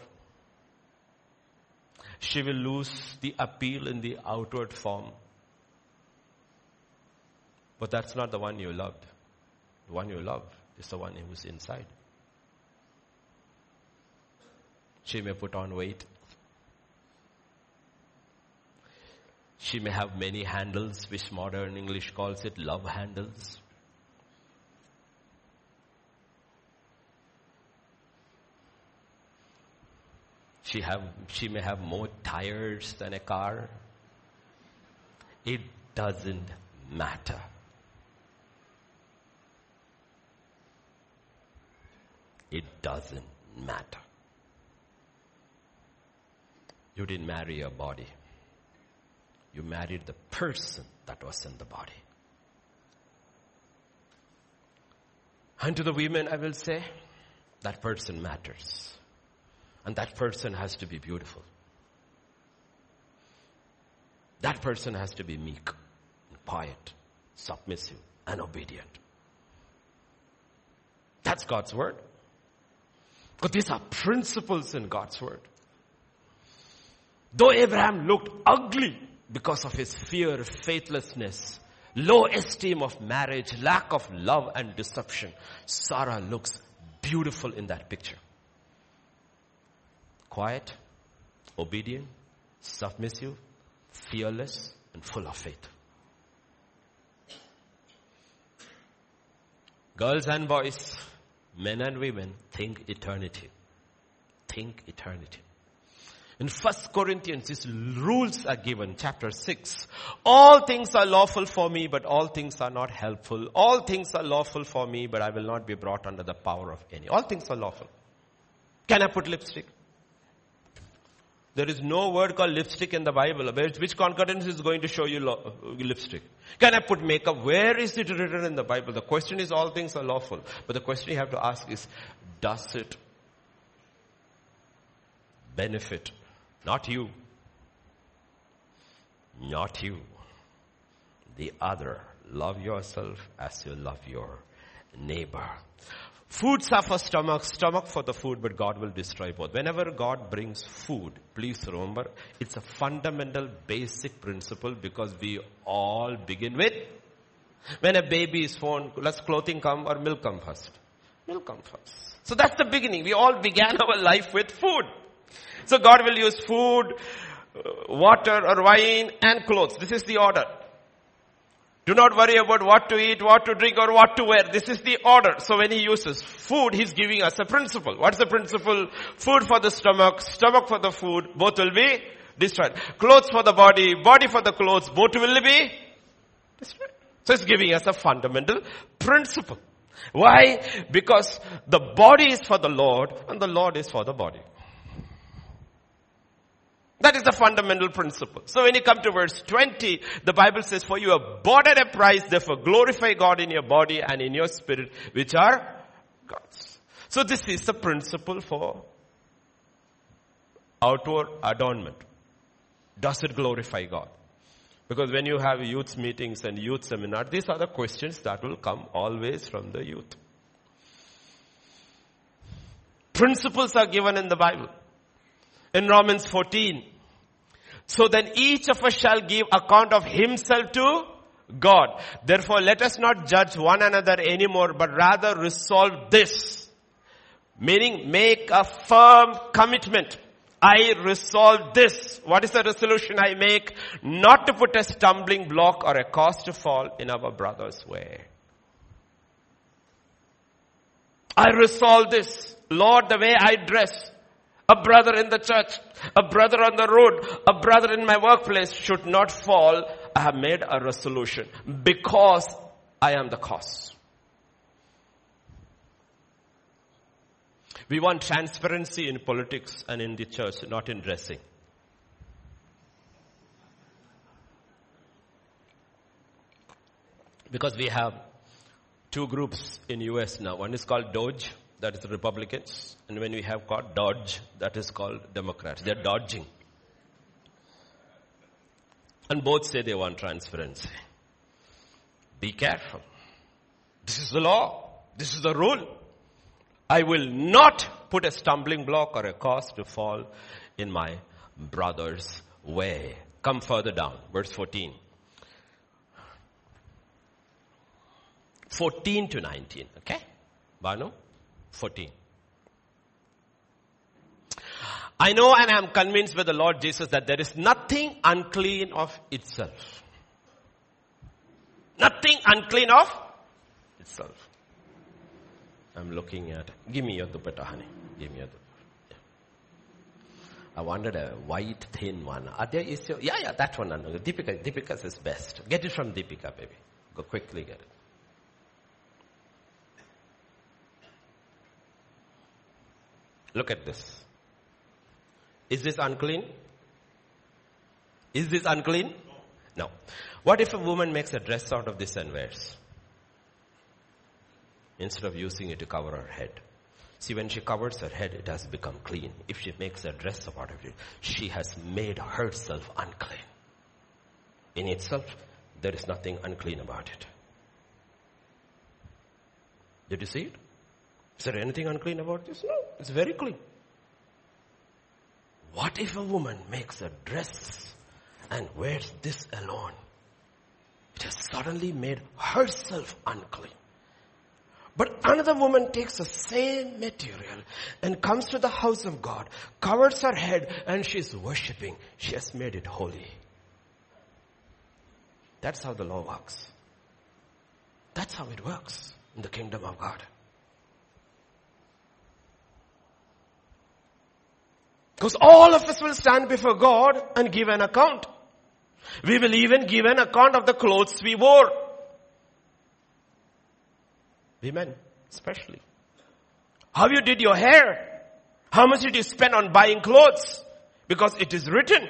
She will lose the appeal in the outward form. But that's not the one you loved. The one you love is the one who's inside. She may put on weight. She may have many handles, which modern English calls it love handles. She may have more tires than a car. It doesn't matter. It doesn't matter. You didn't marry a body. You married the person that was in the body. And to the women, I will say, that person matters. And that person has to be beautiful. That person has to be meek, and quiet, submissive, and obedient. That's God's word. Because these are principles in God's word. Though Abraham looked ugly because of his fear, faithlessness, low esteem of marriage, lack of love and deception, Sarah looks beautiful in that picture. Quiet, obedient, submissive, fearless, and full of faith. Girls and boys, men and women, think eternity. Think eternity. In 1 Corinthians, these rules are given, chapter 6. All things are lawful for me, but all things are not helpful. All things are lawful for me, but I will not be brought under the power of any. All things are lawful. Can I put lipstick? There is no word called lipstick in the Bible. Which concordance is going to show you lipstick? Can I put makeup? Where is it written in the Bible? The question is all things are lawful. But the question you have to ask is, does it benefit? Not you. Not you. The other. Love yourself as you love your neighbor. Foods are for stomach for the food, but God will destroy both. Whenever God brings food, please remember, it's a fundamental basic principle because we all begin with, when a baby is born, let's clothing come or milk come first? Milk come first. So that's the beginning. We all began our life with food. So God will use food, water or wine and clothes. This is the order. Do not worry about what to eat, what to drink or what to wear. This is the order. So when he uses food, he's giving us a principle. What's the principle? Food for the stomach for the food, both will be destroyed. Clothes for the body for the clothes, both will be destroyed. So it's giving us a fundamental principle. Why? Because the body is for the Lord and the Lord is for the body. That is the fundamental principle. So when you come to verse 20, the Bible says, for you have bought at a price, therefore glorify God in your body and in your spirit, which are God's. So this is the principle for outward adornment. Does it glorify God? Because when you have youth meetings and youth seminar, these are the questions that will come always from the youth. Principles are given in the Bible. In Romans 14, so then each of us shall give account of himself to God. Therefore, let us not judge one another anymore, but rather resolve this. Meaning, make a firm commitment. I resolve this. What is the resolution I make? Not to put a stumbling block or a cause to fall in our brother's way. I resolve this. Lord, the way I dress, a brother in the church, a brother on the road, a brother in my workplace should not fall. I have made a resolution because I am the cause. We want transparency in politics and in the church, not in dressing. Because we have two groups in US now. One is called Doge. That is the Republicans. And when we have got Dodge, that is called Democrats. They're dodging. And both say they want transparency. Be careful. This is the law. This is the rule. I will not put a stumbling block or a cause to fall in my brother's way. Come further down. Verse 14. 14 to 19. Okay? Banu? 14. I know and I am convinced with the Lord Jesus that there is nothing unclean of itself. Nothing unclean of itself. I'm looking at, give me your dupatta, honey. Give me your dupatta. Yeah. I wanted a white thin one. Yeah, that one. Deepika's is best. Get it from Deepika, baby. Go quickly get it. Look at this. Is this unclean? Is this unclean? No. What if a woman makes a dress out of this and wears? Instead of using it to cover her head. See, when she covers her head, it has become clean. If she makes a dress out of it, she has made herself unclean. In itself, there is nothing unclean about it. Did you see it? Is there anything unclean about this? No, it's very clean. What if a woman makes a dress and wears this alone? It has suddenly made herself unclean. But another woman takes the same material and comes to the house of God, covers her head, and she's worshipping. She has made it holy. That's how the law works. That's how it works in the kingdom of God. Because all of us will stand before God and give an account. We will even give an account of the clothes we wore. Women, especially. How you did your hair. How much did you spend on buying clothes? Because it is written.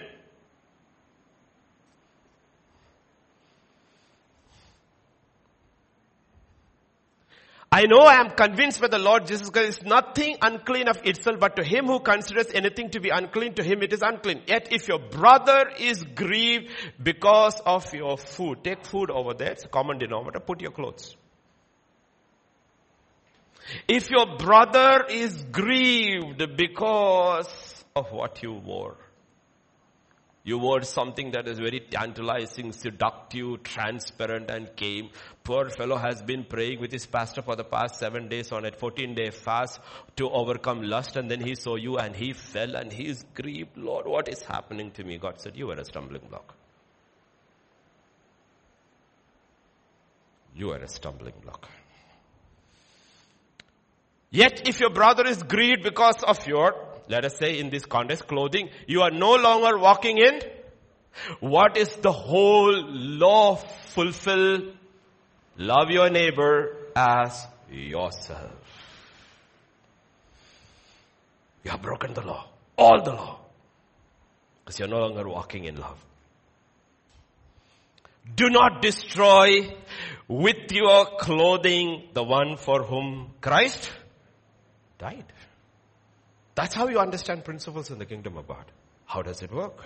I know I am convinced by the Lord Jesus Christ is nothing unclean of itself, but to him who considers anything to be unclean, to him it is unclean. Yet if your brother is grieved because of your food, take food over there, it's a common denominator, put your clothes. If your brother is grieved because of what you wore, you wore something that is very tantalizing, seductive, transparent, and came. Poor fellow has been praying with his pastor for the past 7 days on a 14-day fast to overcome lust, and then he saw you and he fell and he is grieved. Lord, what is happening to me? God said, you were a stumbling block. You are a stumbling block. Yet if your brother is grieved because of your, let us say in this context, clothing, you are no longer walking in what is the whole law fulfill? Love your neighbor as yourself. You have broken the law. All the law. Because you're no longer walking in love. Do not destroy with your clothing the one for whom Christ died. That's how you understand principles in the kingdom of God. How does it work?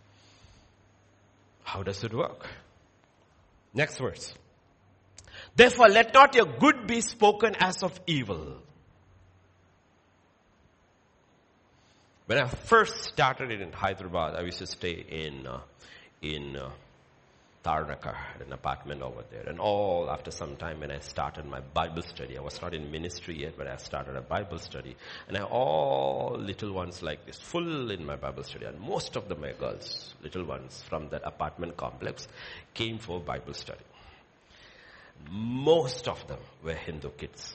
How does it work? Next verse. Therefore, let not your good be spoken as of evil. When I first started in Hyderabad, I used to stay in Tarnaka, an apartment over there. And after some time when I started my Bible study, I was not in ministry yet, but I started a Bible study. And all little ones like this, full in my Bible study. And most of them are girls, little ones from that apartment complex came for Bible study. Most of them were Hindu kids.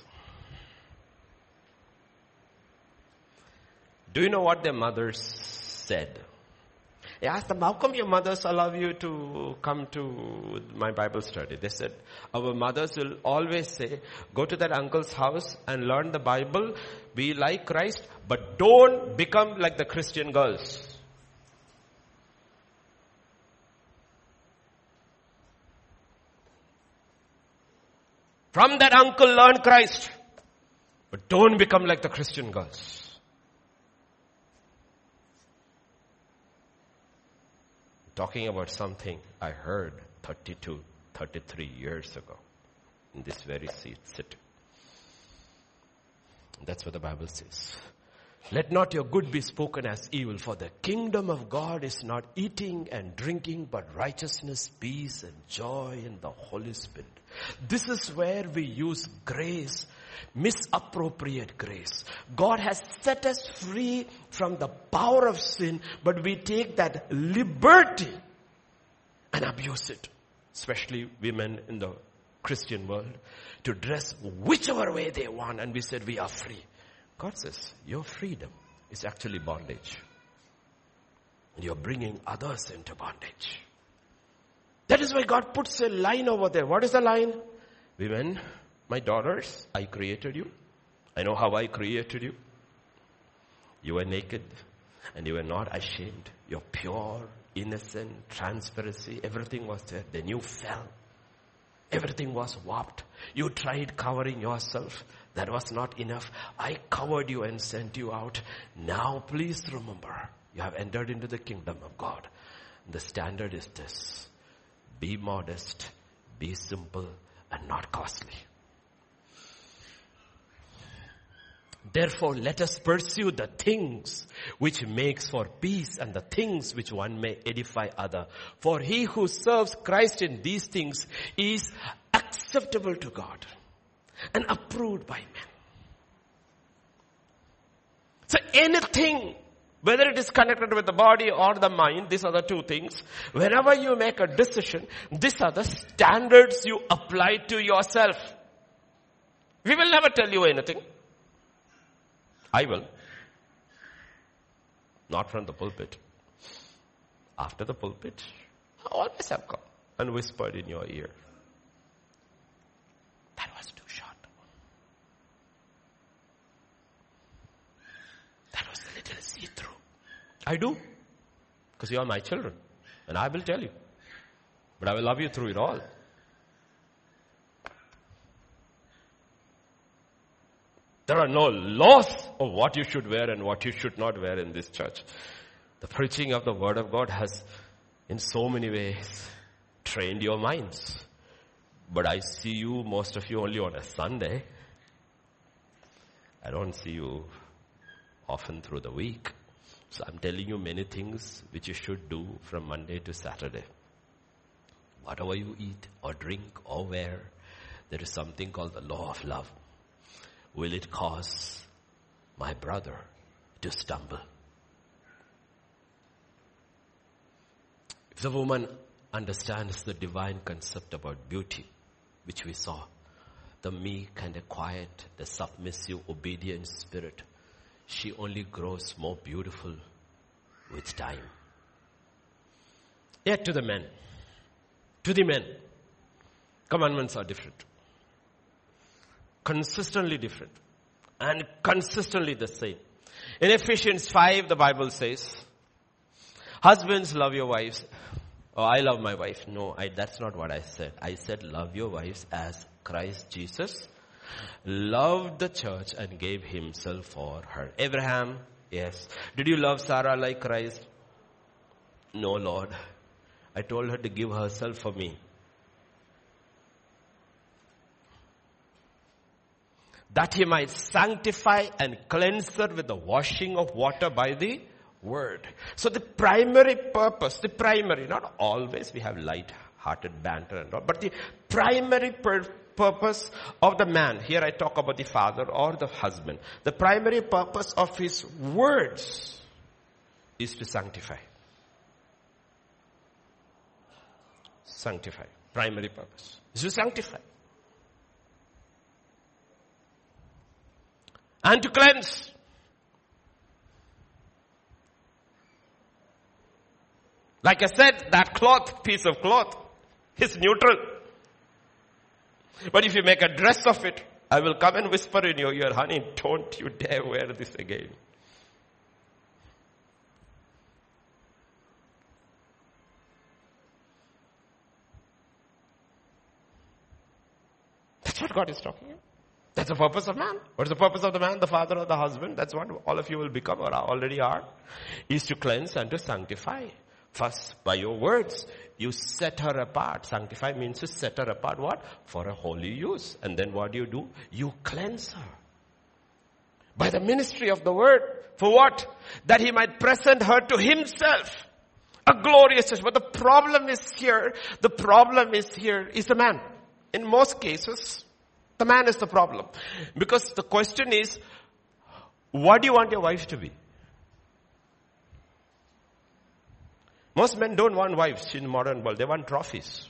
Do you know what their mothers said? I asked them, how come your mothers allow you to come to my Bible study? They said, our mothers will always say, go to that uncle's house and learn the Bible, be like Christ, but don't become like the Christian girls. From that uncle, learn Christ, but don't become like the Christian girls. Talking about something I heard 32, 33 years ago in this very city. That's what the Bible says. Let not your good be spoken as evil, for the kingdom of God is not eating and drinking, but righteousness, peace, and joy in the Holy Spirit. This is where we use grace, misappropriate grace. God has set us free from the power of sin, but we take that liberty and abuse it. Especially women in the Christian world, to dress whichever way they want, and we said we are free. God says, your freedom is actually bondage. And you're bringing others into bondage. That is why God puts a line over there. What is the line? Women, my daughters, I created you. I know how I created you. You were naked and you were not ashamed. You're pure, innocent, transparency. Everything was there. Then you fell. Everything was warped. You tried covering yourself. That was not enough. I covered you and sent you out. Now please remember, you have entered into the kingdom of God. The standard is this. Be modest, be simple, and not costly. Therefore, let us pursue the things which makes for peace and the things which one may edify other. For he who serves Christ in these things is acceptable to God and approved by men. So anything, whether it is connected with the body or the mind, these are the two things. Whenever you make a decision, these are the standards you apply to yourself. We will never tell you anything. I will. Not from the pulpit. After the pulpit, I always have come and whispered in your ear. That was too short. That was a little see-through. I do. Because you are my children. And I will tell you. But I will love you through it all. There are no laws of what you should wear and what you should not wear in this church. The preaching of the Word of God has, in so many ways, trained your minds. But I see you, most of you, only on a Sunday. I don't see you often through the week. So I'm telling you many things which you should do from Monday to Saturday. Whatever you eat or drink or wear, there is something called the law of love. Will it cause my brother to stumble? If the woman understands the divine concept about beauty, which we saw, the meek and the quiet, the submissive, obedient spirit, she only grows more beautiful with time. Yet to the men, commandments are different. Consistently different. And consistently the same. In Ephesians 5, the Bible says, husbands, love your wives. Oh, I love my wife. No, that's not what I said. I said love your wives as Christ Jesus loved the church and gave himself for her. Abraham, yes. Did you love Sarah like Christ? No, Lord. I told her to give herself for me. That he might sanctify and cleanse her with the washing of water by the word. So the primary purpose, not always we have light-hearted banter and all, but the primary purpose of the man, here I talk about the father or the husband, the primary purpose of his words is to sanctify. Sanctify. Primary purpose is to sanctify. And to cleanse. Like I said, that piece of cloth, is neutral. But if you make a dress of it, I will come and whisper in your ear, honey, don't you dare wear this again. That's what God is talking about. That's the purpose of man. What is the purpose of the man, the father or the husband? That's what all of you will become or already are. Is to cleanse and to sanctify. First, by your words, you set her apart. Sanctify means to set her apart what? For a holy use. And then what do? You cleanse her. By the ministry of the word. For what? That he might present her to himself. A glorious church. But the problem is here is the man. In most cases, the man is the problem. Because the question is, what do you want your wife to be? Most men don't want wives in the modern world. They want trophies.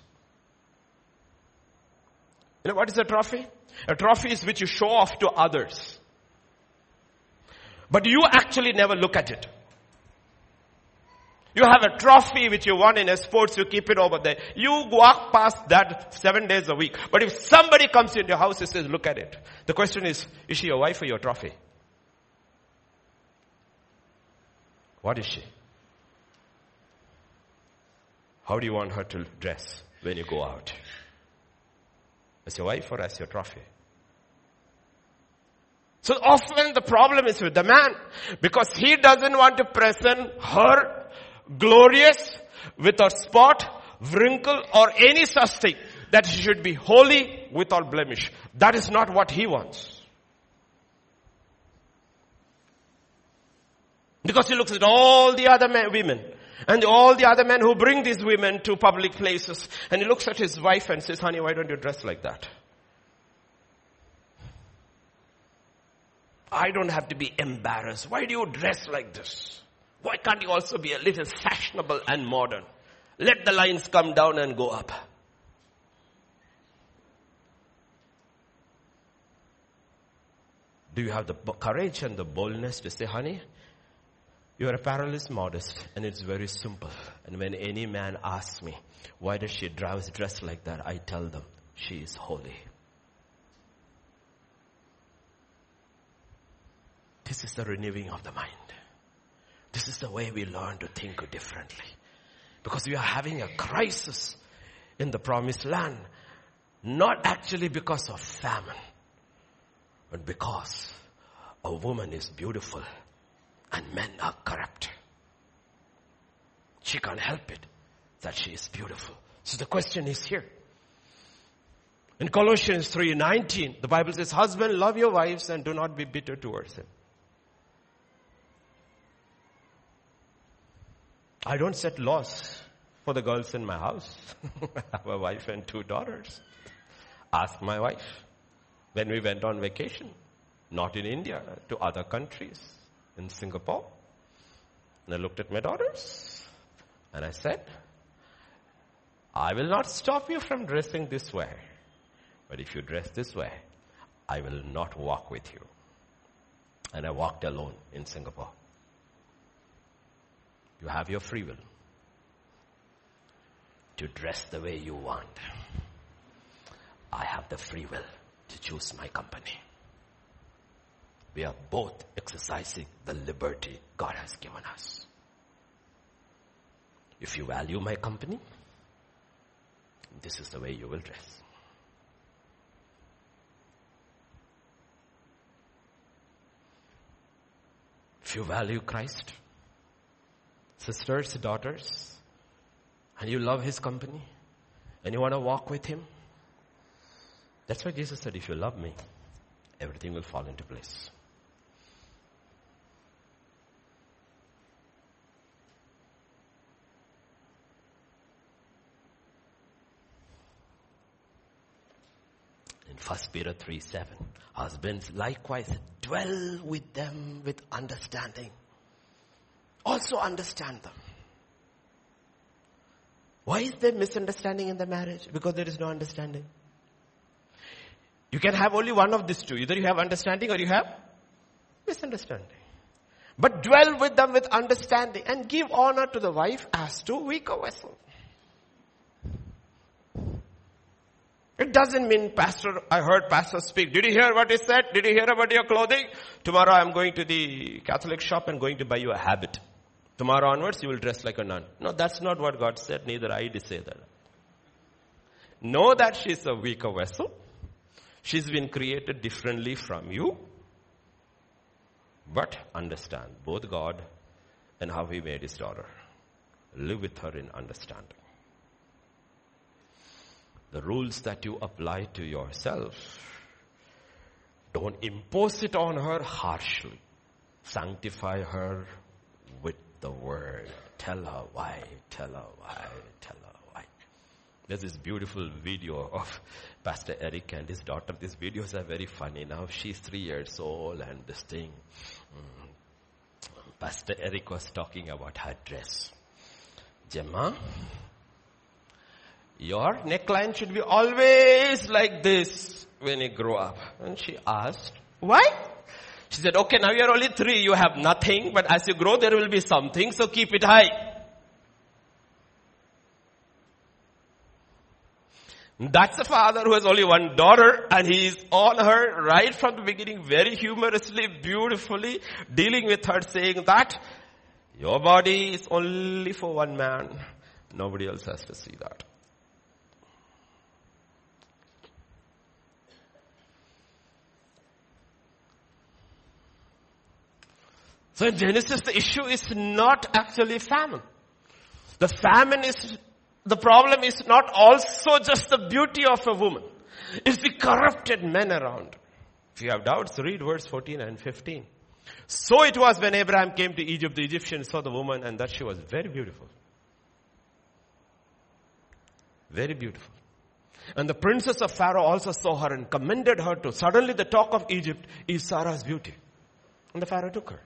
You know what is a trophy? A trophy is which you show off to others. But you actually never look at it. You have a trophy which you won in a sports, you keep it over there. You walk past that 7 days a week. But if somebody comes into your house and says, look at it. The question is she your wife or your trophy? What is she? How do you want her to dress when you go out? As your wife or as your trophy? So often the problem is with the man, because he doesn't want to present her glorious, without spot, wrinkle or any such thing, that she should be holy without blemish. That is not what he wants. Because he looks at all the other women and all the other men who bring these women to public places, and he looks at his wife and says, honey, why don't you dress like that? I don't have to be embarrassed. Why do you dress like this? Why can't you also be a little fashionable and modern? Let the lines come down and go up. Do you have the courage and the boldness to say, honey, your apparel is modest and it's very simple. And when any man asks me, why does she dress like that? I tell them, she is holy. This is the renewing of the mind. This is the way we learn to think differently. Because we are having a crisis in the promised land. Not actually because of famine, but because a woman is beautiful and men are corrupt. She can't help it that she is beautiful. So the question is here. In Colossians 3:19, the Bible says, husband, love your wives and do not be bitter towards them. I don't set laws for the girls in my house. I have a wife and 2 daughters. Ask my wife when we went on vacation, not in India, to other countries, in Singapore. And I looked at my daughters and I said, I will not stop you from dressing this way. But if you dress this way, I will not walk with you. And I walked alone in Singapore. You have your free will to dress the way you want. I have the free will to choose my company. We are both exercising the liberty God has given us. If you value my company, this is the way you will dress. If you value Christ, sisters, daughters, and you love his company, and you want to walk with him, that's why Jesus said, if you love me, everything will fall into place. In 1 Peter 3:7, husbands likewise dwell with them with understanding. Also understand them. Why is there misunderstanding in the marriage? Because there is no understanding. You can have only one of these two. Either you have understanding or you have misunderstanding. But dwell with them with understanding and give honor to the wife as to weaker vessel. It doesn't mean, Pastor, I heard Pastor speak. Did you hear what he said? Did you hear about your clothing? Tomorrow I'm going to the Catholic shop and going to buy you a habit. Tomorrow onwards you will dress like a nun. No, that's not what God said. Neither I did say that. Know that she's a weaker vessel. She's been created differently from you. But understand both God and how he made his daughter. Live with her in understanding. The rules that you apply to yourself, Don't impose it on her harshly. Sanctify her with the word. Tell her why, tell her why, tell her why. There's this beautiful video of Pastor Eric and his daughter. These videos are very funny. Now she's 3 years old and this thing. Pastor Eric was talking about her dress. Gemma, your neckline should be always like this when you grow up. And she asked, why? She said, okay, now you're only 3, you have nothing, but as you grow there will be something, so keep it high. That's a father who has only one daughter, and he is on her right from the beginning, very humorously, beautifully, dealing with her, saying that your body is only for one man. Nobody else has to see that. So in Genesis, the issue is not actually famine. The problem is not also just the beauty of a woman. It's the corrupted men around. If you have doubts, read verse 14 and 15. So it was when Abraham came to Egypt, the Egyptians saw the woman and that she was very beautiful. Very beautiful. And the princess of Pharaoh also saw her and commended her too. Suddenly the talk of Egypt is Sarah's beauty. And the Pharaoh took her.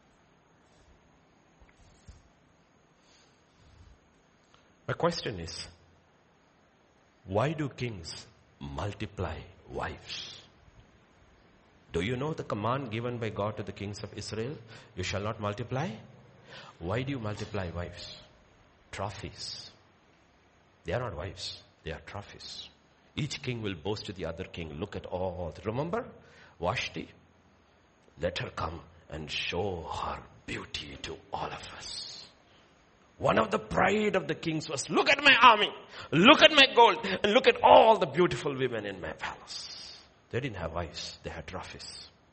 My question is, why do kings multiply wives? Do you know the command given by God to the kings of Israel? You shall not multiply. Why do you multiply wives? Trophies. They are not wives. They are trophies. Each king will boast to the other king. Look at all. Remember Vashti? Let her come and show her beauty to all of us. One of the pride of the kings was, look at my army, look at my gold, and look at all the beautiful women in my palace. They didn't have wives, they had trophies.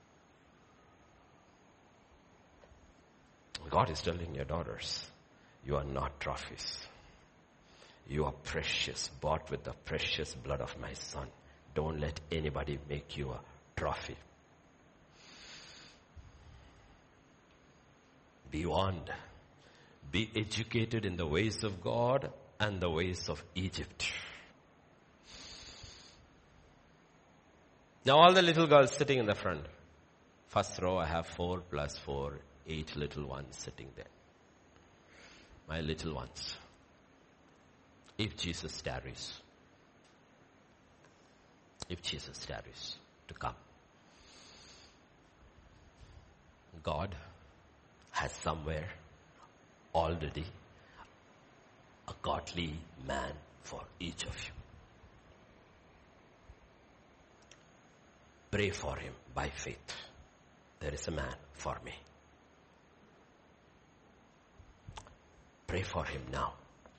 God is telling your daughters, you are not trophies. You are precious, bought with the precious blood of my son. Don't let anybody make you a trophy. Be warned. Be educated in the ways of God and the ways of Egypt. Now all the little girls sitting in the front. First row I have 4 plus 4, 8 little ones sitting there. My little ones. If Jesus tarries to come, God has somewhere already a godly man for each of you. Pray for him by faith. There is a man for me. Pray for him now.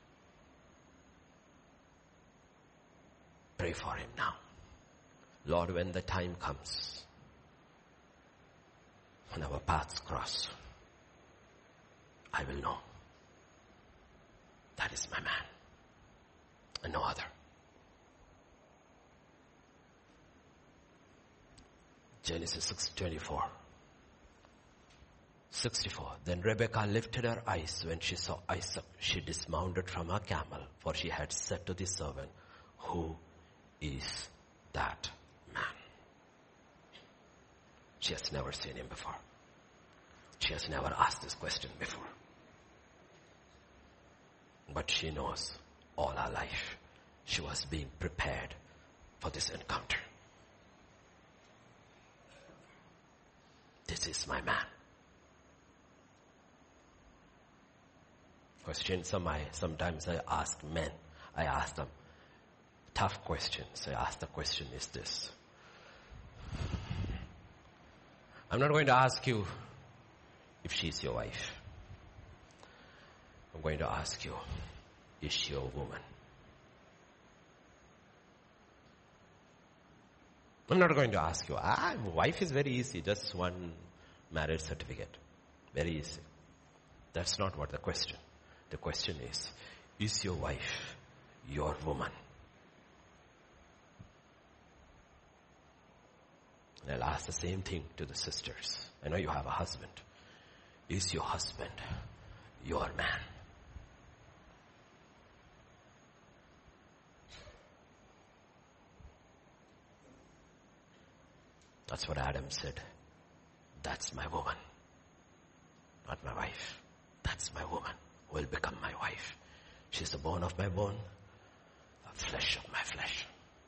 Pray for him now. Lord, when the time comes, when our paths cross, I will know. That is my man. And no other. Genesis 6:24. 64. Then Rebekah lifted her eyes when she saw Isaac. She dismounted from her camel, for she had said to the servant, who is that man? She has never seen him before. She has never asked this question before. But she knows all her life she was being prepared for this encounter. This is my man. Questions sometimes I ask men. I ask them tough questions. I ask the question is this. I'm not going to ask you if she's your wife. I'm going to ask you, is she a woman? I'm not going to ask you, wife is very easy, just one marriage certificate. Very easy. That's not what the question. The question is your wife your woman? And I'll ask the same thing to the sisters. I know you have a husband. Is your husband your man? That's what Adam said. That's my woman. Not my wife. That's my woman who will become my wife. She's the bone of my bone, the flesh of my flesh.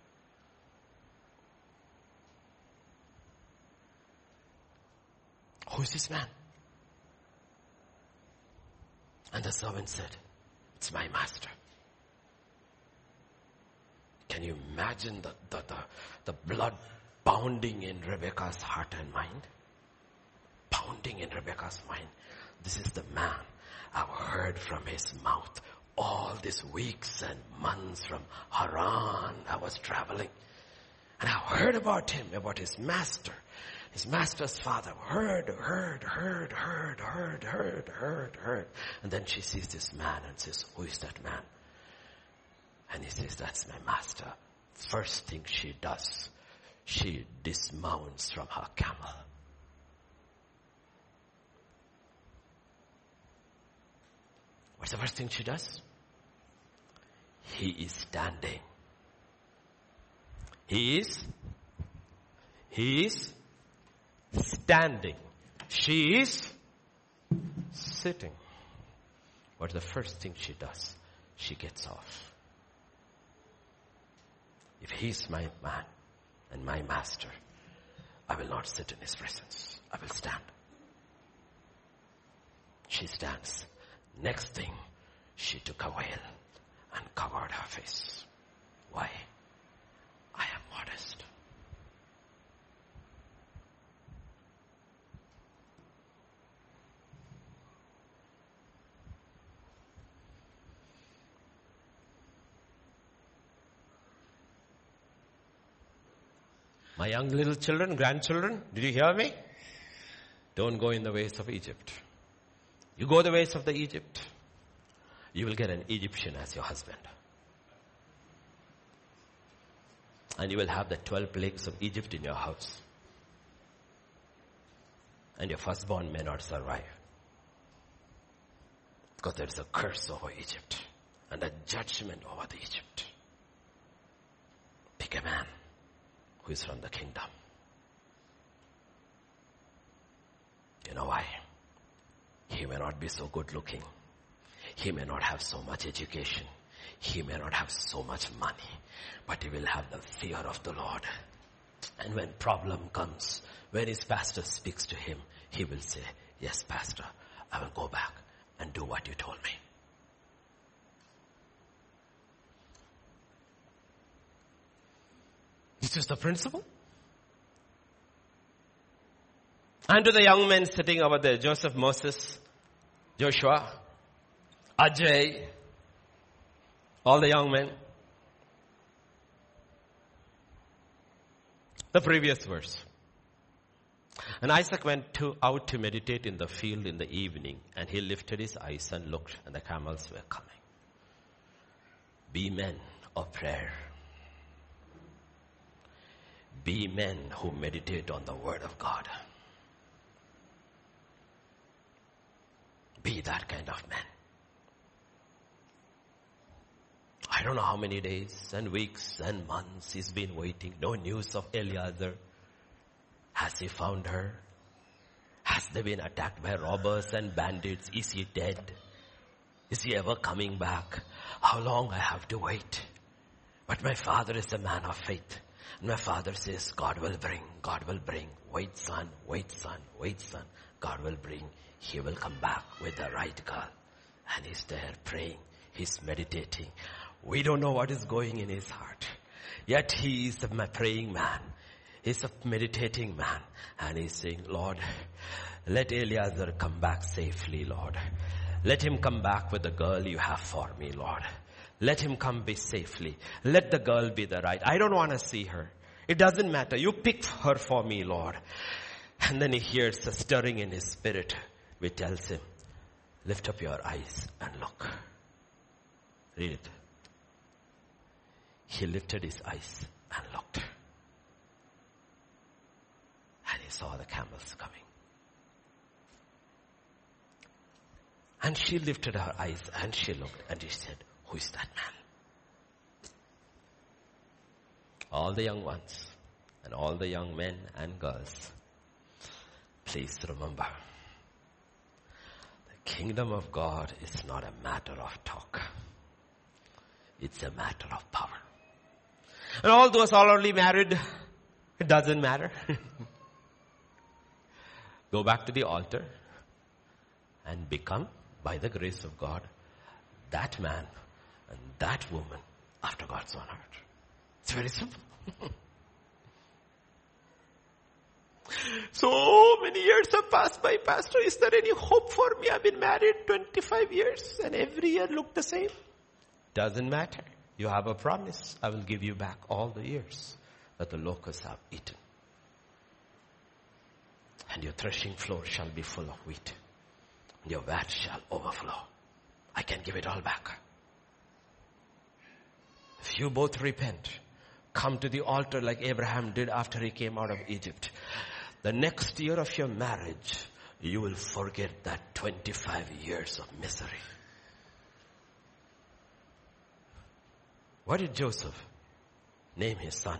Who is this man? And the servant said, it's my master. Can you imagine the blood pounding in Rebecca's heart and mind? Pounding in Rebecca's mind. This is the man I've heard from his mouth all these weeks and months from Haran. I was traveling. And I heard about him, about his master. His master's father. Heard. And then she sees this man and says, who is that man? And he says, that's my master. First thing she does, she dismounts from her camel. What's the first thing she does? He is standing. He is standing. She is sitting. What's the first thing she does? She gets off. If he's my man and my master, I will not sit in his presence. I will stand. She stands. Next thing, she took a veil and covered her face. Why? I am modest. My young little children, grandchildren, did you hear me? Don't go in the ways of Egypt. You go the ways of the Egypt, you will get an Egyptian as your husband. And you will have the 12 plagues of Egypt in your house. And your firstborn may not survive. Because there is a curse over Egypt and a judgment over the Egypt. Pick a man who is from the kingdom. You know why? He may not be so good looking. He may not have so much education. He may not have so much money. But he will have the fear of the Lord. And when problem comes, when his pastor speaks to him, he will say, yes, pastor, I will go back and do what you told me. This is the principle. And to the young men sitting over there, Joseph, Moses, Joshua, Ajay, all the young men. The previous verse. And Isaac went out to meditate in the field in the evening, and he lifted his eyes and looked, and the camels were coming. Be men of prayer. Be men who meditate on the word of God. Be that kind of man. I don't know how many days and weeks and months he's been waiting. No news of Eliezer. Has he found her? Has they been attacked by robbers and bandits? Is he dead? Is he ever coming back? How long I have to wait? But my father is a man of faith. And my father says, God will bring, God will bring. Wait son, wait son, wait son. God will bring. He will come back with the right girl. And he's there praying. He's meditating. We don't know what is going in his heart. Yet he is a praying man. He's a meditating man. And he's saying, Lord, let Eliezer come back safely, Lord. Let him come back with the girl you have for me, Lord. Let him come be safely. Let the girl be the right. I don't want to see her. It doesn't matter. You pick her for me, Lord. And then he hears a stirring in his spirit, which tells him, lift up your eyes and look. Read it. He lifted his eyes and looked. saw the camels coming. And she lifted her eyes and she looked and she said, who is that man? All the young ones and all the young men and girls, please remember, the kingdom of God is not a matter of talk. It's a matter of power. And all those already married, it doesn't matter. Go back to the altar and become, by the grace of God, that man and that woman after God's own heart. It's very simple. So many years have passed by, Pastor. Is there any hope for me? I've been married 25 years and every year looked the same. Doesn't matter. You have a promise. I will give you back all the years that the locusts have eaten. And your threshing floor shall be full of wheat. And your vat shall overflow. I can give it all back. If you both repent, come to the altar like Abraham did after he came out of Egypt. The next year of your marriage, you will forget that 25 years of misery. What did Joseph name his son?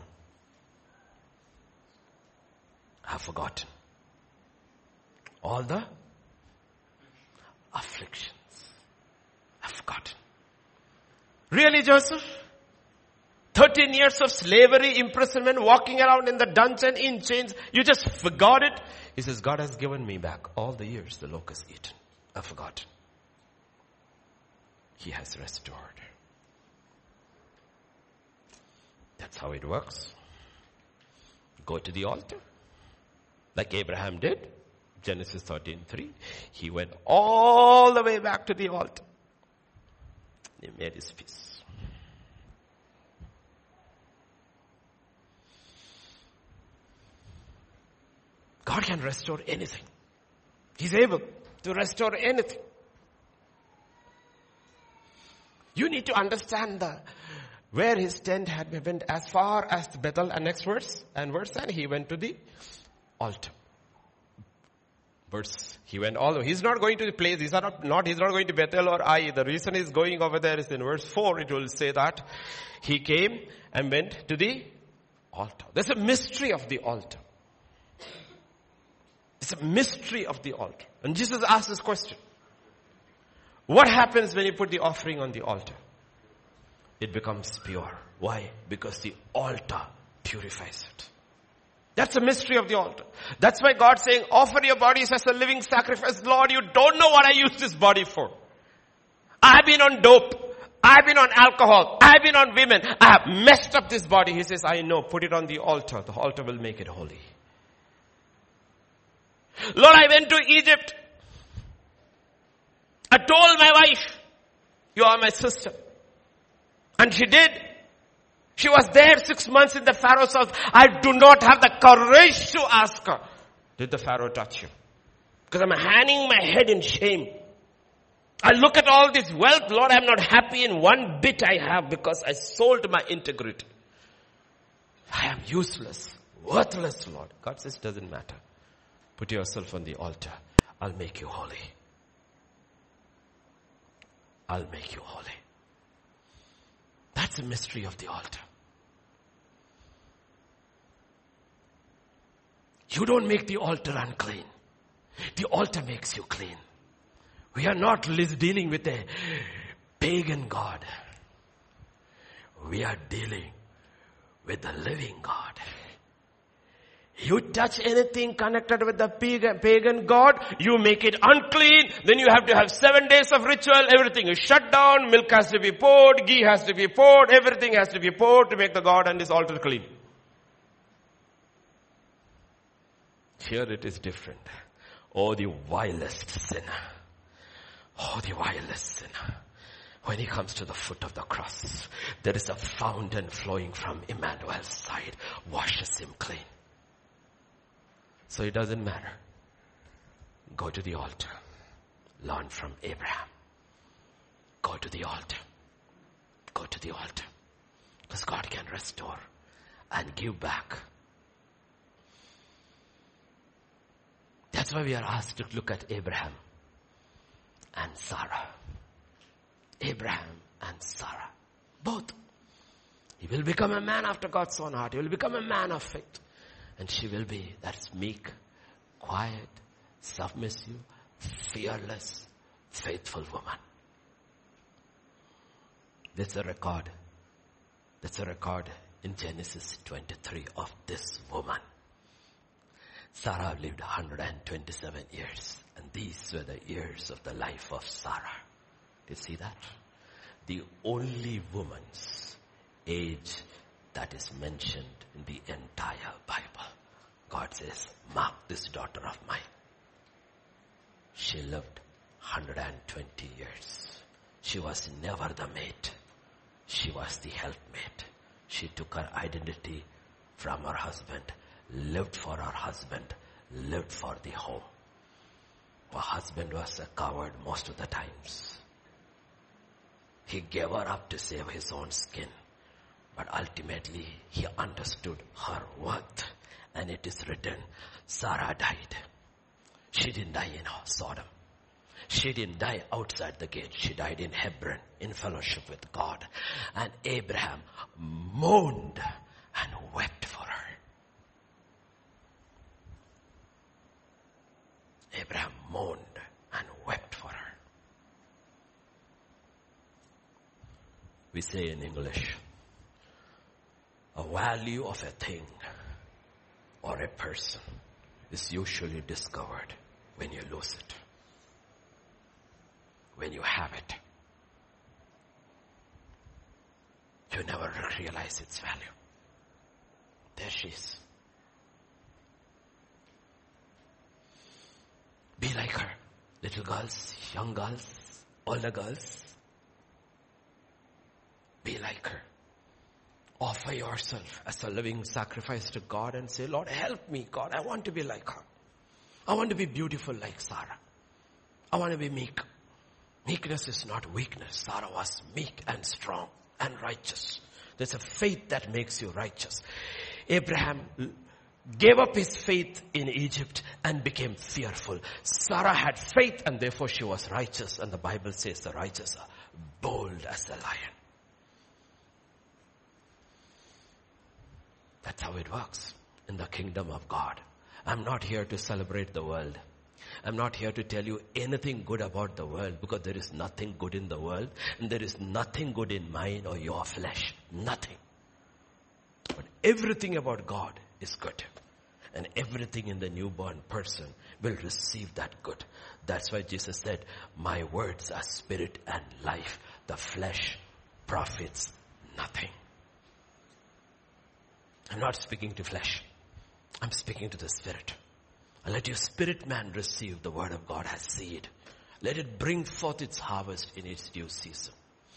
I've forgotten. All the afflictions. I've forgotten. Really, Joseph? 13 years of slavery, imprisonment, walking around in the dungeon in chains. You just forgot it? He says, God has given me back all the years the locusts eaten. I've forgotten. He has restored. That's how it works. Go to the altar. Like Abraham did. Genesis 13:3. He went all the way back to the altar. He made his peace. God can restore anything. He's able to restore anything. You need to understand where his tent had been as far as Bethel, and next verse, and he went to the altar. He went all the way. He's not going to the place. He's not going to Bethel or Ai. The reason he's going over there is in verse 4. It will say that he came and went to the altar. There's a mystery of the altar. It's a mystery of the altar. And Jesus asked this question. What happens when you put the offering on the altar? It becomes pure. Why? Because the altar purifies it. That's the mystery of the altar. That's why God's saying, offer your bodies as a living sacrifice. Lord, you don't know what I use this body for. I've been on dope. I've been on alcohol. I've been on women. I have messed up this body. He says, I know. Put it on the altar. The altar will make it holy. Lord, I went to Egypt. I told my wife, you are my sister. And she did. She was there 6 months in the Pharaoh's house. I do not have the courage to ask her, did the Pharaoh touch you? Because I'm hanging my head in shame. I look at all this wealth, Lord, I'm not happy in one bit I have because I sold my integrity. I am useless, worthless, Lord. God says, doesn't matter. Put yourself on the altar. I'll make you holy. I'll make you holy. That's the mystery of the altar. You don't make the altar unclean. The altar makes you clean. We are not dealing with a pagan God. We are dealing with the living God. You touch anything connected with the pagan God, you make it unclean, then you have to have 7 days of ritual, everything is shut down, milk has to be poured, ghee has to be poured, everything has to be poured to make the God and his altar clean. Here it is different. Oh, the vilest sinner. Oh, the vilest sinner. When he comes to the foot of the cross, there is a fountain flowing from Emmanuel's side, washes him clean. So it doesn't matter. Go to the altar. Learn from Abraham. Go to the altar. Go to the altar. Because God can restore and give back. That's why we are asked to look at Abraham and Sarah. Abraham and Sarah. Both. He will become a man after God's own heart. He will become a man of faith. And she will be, that's meek, quiet, submissive, fearless, faithful woman. That's a record. That's a record in Genesis 23 of this woman. Sarah lived 127 years. And these were the years of the life of Sarah. You see that? The only woman's age that is mentioned in the entire Bible. God says, mark this daughter of mine. She lived 120 years. She was never the mate. She was the helpmate. She took her identity from her husband, lived for her husband, lived for the home. Her husband was a coward most of the times. He gave her up to save his own skin. But ultimately, he understood her worth. And it is written, Sarah died. She didn't die in Sodom. She didn't die outside the gate. She died in Hebron, in fellowship with God. And Abraham mourned and wept for her. Abraham mourned and wept for her. We say in English, a value of a thing or a person is usually discovered when you lose it. When you have it, you never realize its value. There she is. Be like her. Little girls, young girls, older girls. Be like her. Offer yourself as a living sacrifice to God and say, Lord, help me, God. I want to be like her. I want to be beautiful like Sarah. I want to be meek. Meekness is not weakness. Sarah was meek and strong and righteous. There's a faith that makes you righteous. Abraham gave up his faith in Egypt and became fearful. Sarah had faith and therefore she was righteous. And the Bible says the righteous are bold as the lion. That's how it works in the kingdom of God. I'm not here to celebrate the world. I'm not here to tell you anything good about the world, because there is nothing good in the world and there is nothing good in mine or your flesh. Nothing. But everything about God is good. And everything in the newborn person will receive that good. That's why Jesus said, my words are spirit and life. The flesh profits nothing. I'm not speaking to flesh. I'm speaking to the spirit. And let your spirit man receive the word of God as seed. Let it bring forth its harvest in its due season.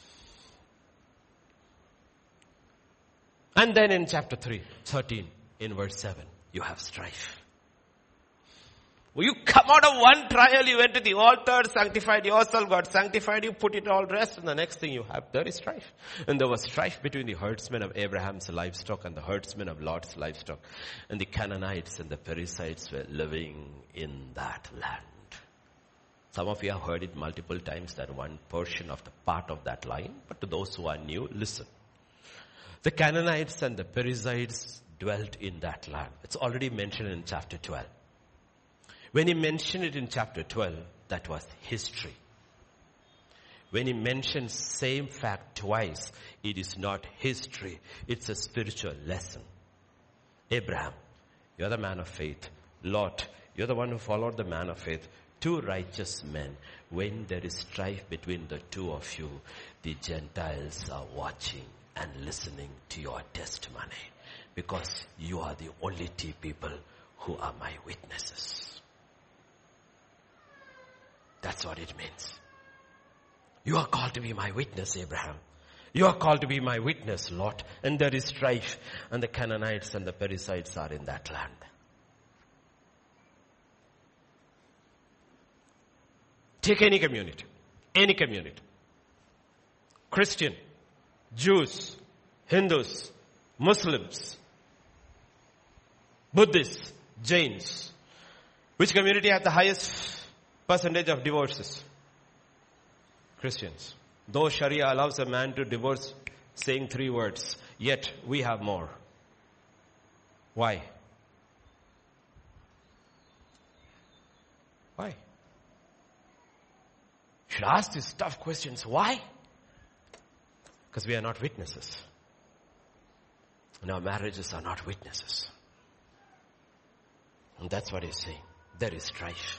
And then in chapter 13, in verse 7, you have strife. Well, you come out of one trial, you went to the altar, sanctified yourself, God sanctified you, put it all rest, and the next thing you have, there is strife. And there was strife between the herdsmen of Abraham's livestock and the herdsmen of Lot's livestock. And the Canaanites and the Perizzites were living in that land. Some of you have heard it multiple times, that one portion of the part of that line. But to those who are new, listen. The Canaanites and the Perizzites dwelt in that land. It's already mentioned in chapter 12. When he mentioned it in chapter 12, that was history. When he mentions same fact twice, it is not history. It's a spiritual lesson. Abraham, you're the man of faith. Lot, you're the one who followed the man of faith. Two righteous men. When there is strife between the two of you, the Gentiles are watching and listening to your testimony. Because you are the only two people who are my witnesses. That's what it means. You are called to be my witness, Abraham. You are called to be my witness, Lot. And there is strife. And the Canaanites and the Perizzites are in that land. Take any community. Any community. Christian, Jews, Hindus, Muslims, Buddhists, Jains. Which community has the highest percentage of divorces? Christians. Though Sharia allows a man to divorce saying 3 words, yet we have more. Why? Why? You should ask these tough questions. Why? Because we are not witnesses. And our marriages are not witnesses. And that's what he's saying. There is strife.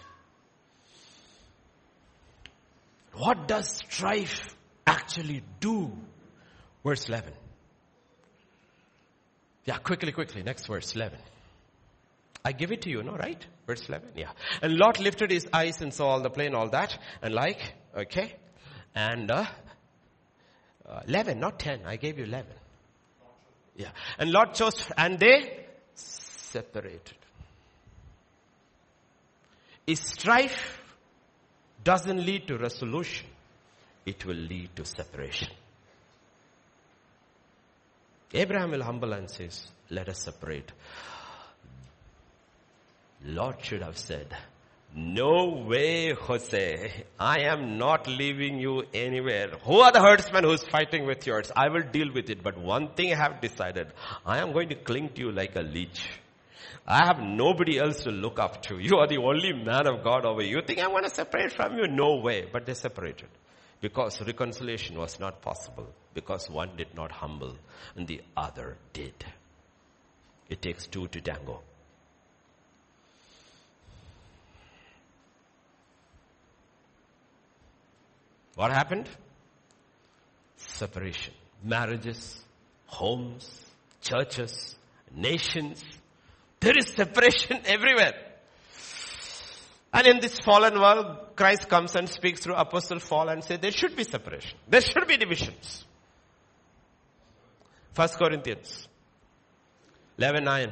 What does strife actually do? Verse 11. Yeah, quickly. Next verse, 11. I give it to you, no, right? Verse 11, yeah. And Lot lifted his eyes and saw all the plain, all that. And okay. And 11, not 10. I gave you 11. Yeah. And Lot chose, and they separated. If strife doesn't lead to resolution, it will lead to separation. Abraham will humble and says, let us separate. Lot should have said, no way, Jose. I am not leaving you anywhere. Who are the herdsmen who's fighting with yours? I will deal with it. But one thing I have decided, I am going to cling to you like a leech. I have nobody else to look up to. You are the only man of God over here. You think I want to separate from you? No way. But they separated. Because reconciliation was not possible. Because one did not humble and the other did. It takes 2 to tango. What happened? Separation. Marriages, homes, churches, nations. There is separation everywhere. And in this fallen world, Christ comes and speaks through Apostle Paul and says there should be separation. There should be divisions. 1 Corinthians 11:9.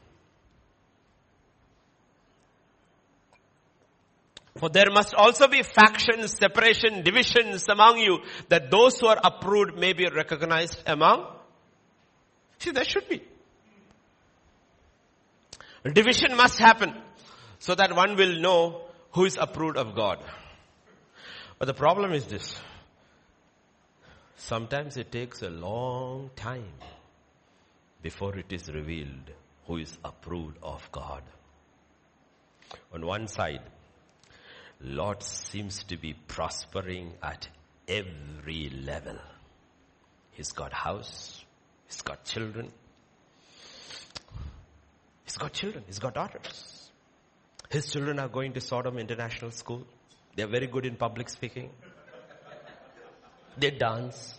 For there must also be factions, separation, divisions among you, that those who are approved may be recognized among. See, there should be. Division must happen so that one will know who is approved of God. But the problem is this. Sometimes it takes a long time before it is revealed who is approved of God. On one side, Lot seems to be prospering at every level. He's got house. He's got children. He's got daughters. His children are going to Sodom International School. They're very good in public speaking. They dance.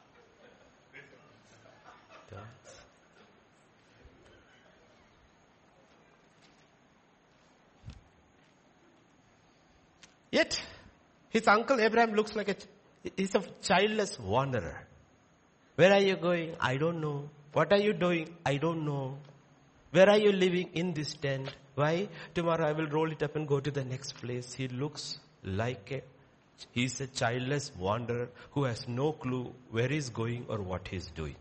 Yet, his uncle Abraham looks like he's a childless wanderer. Where are you going? I don't know. What are you doing? I don't know. Where are you living? In this tent. Why? Tomorrow I will roll it up and go to the next place. He looks like he's a childless wanderer who has no clue where he's going or what he's doing.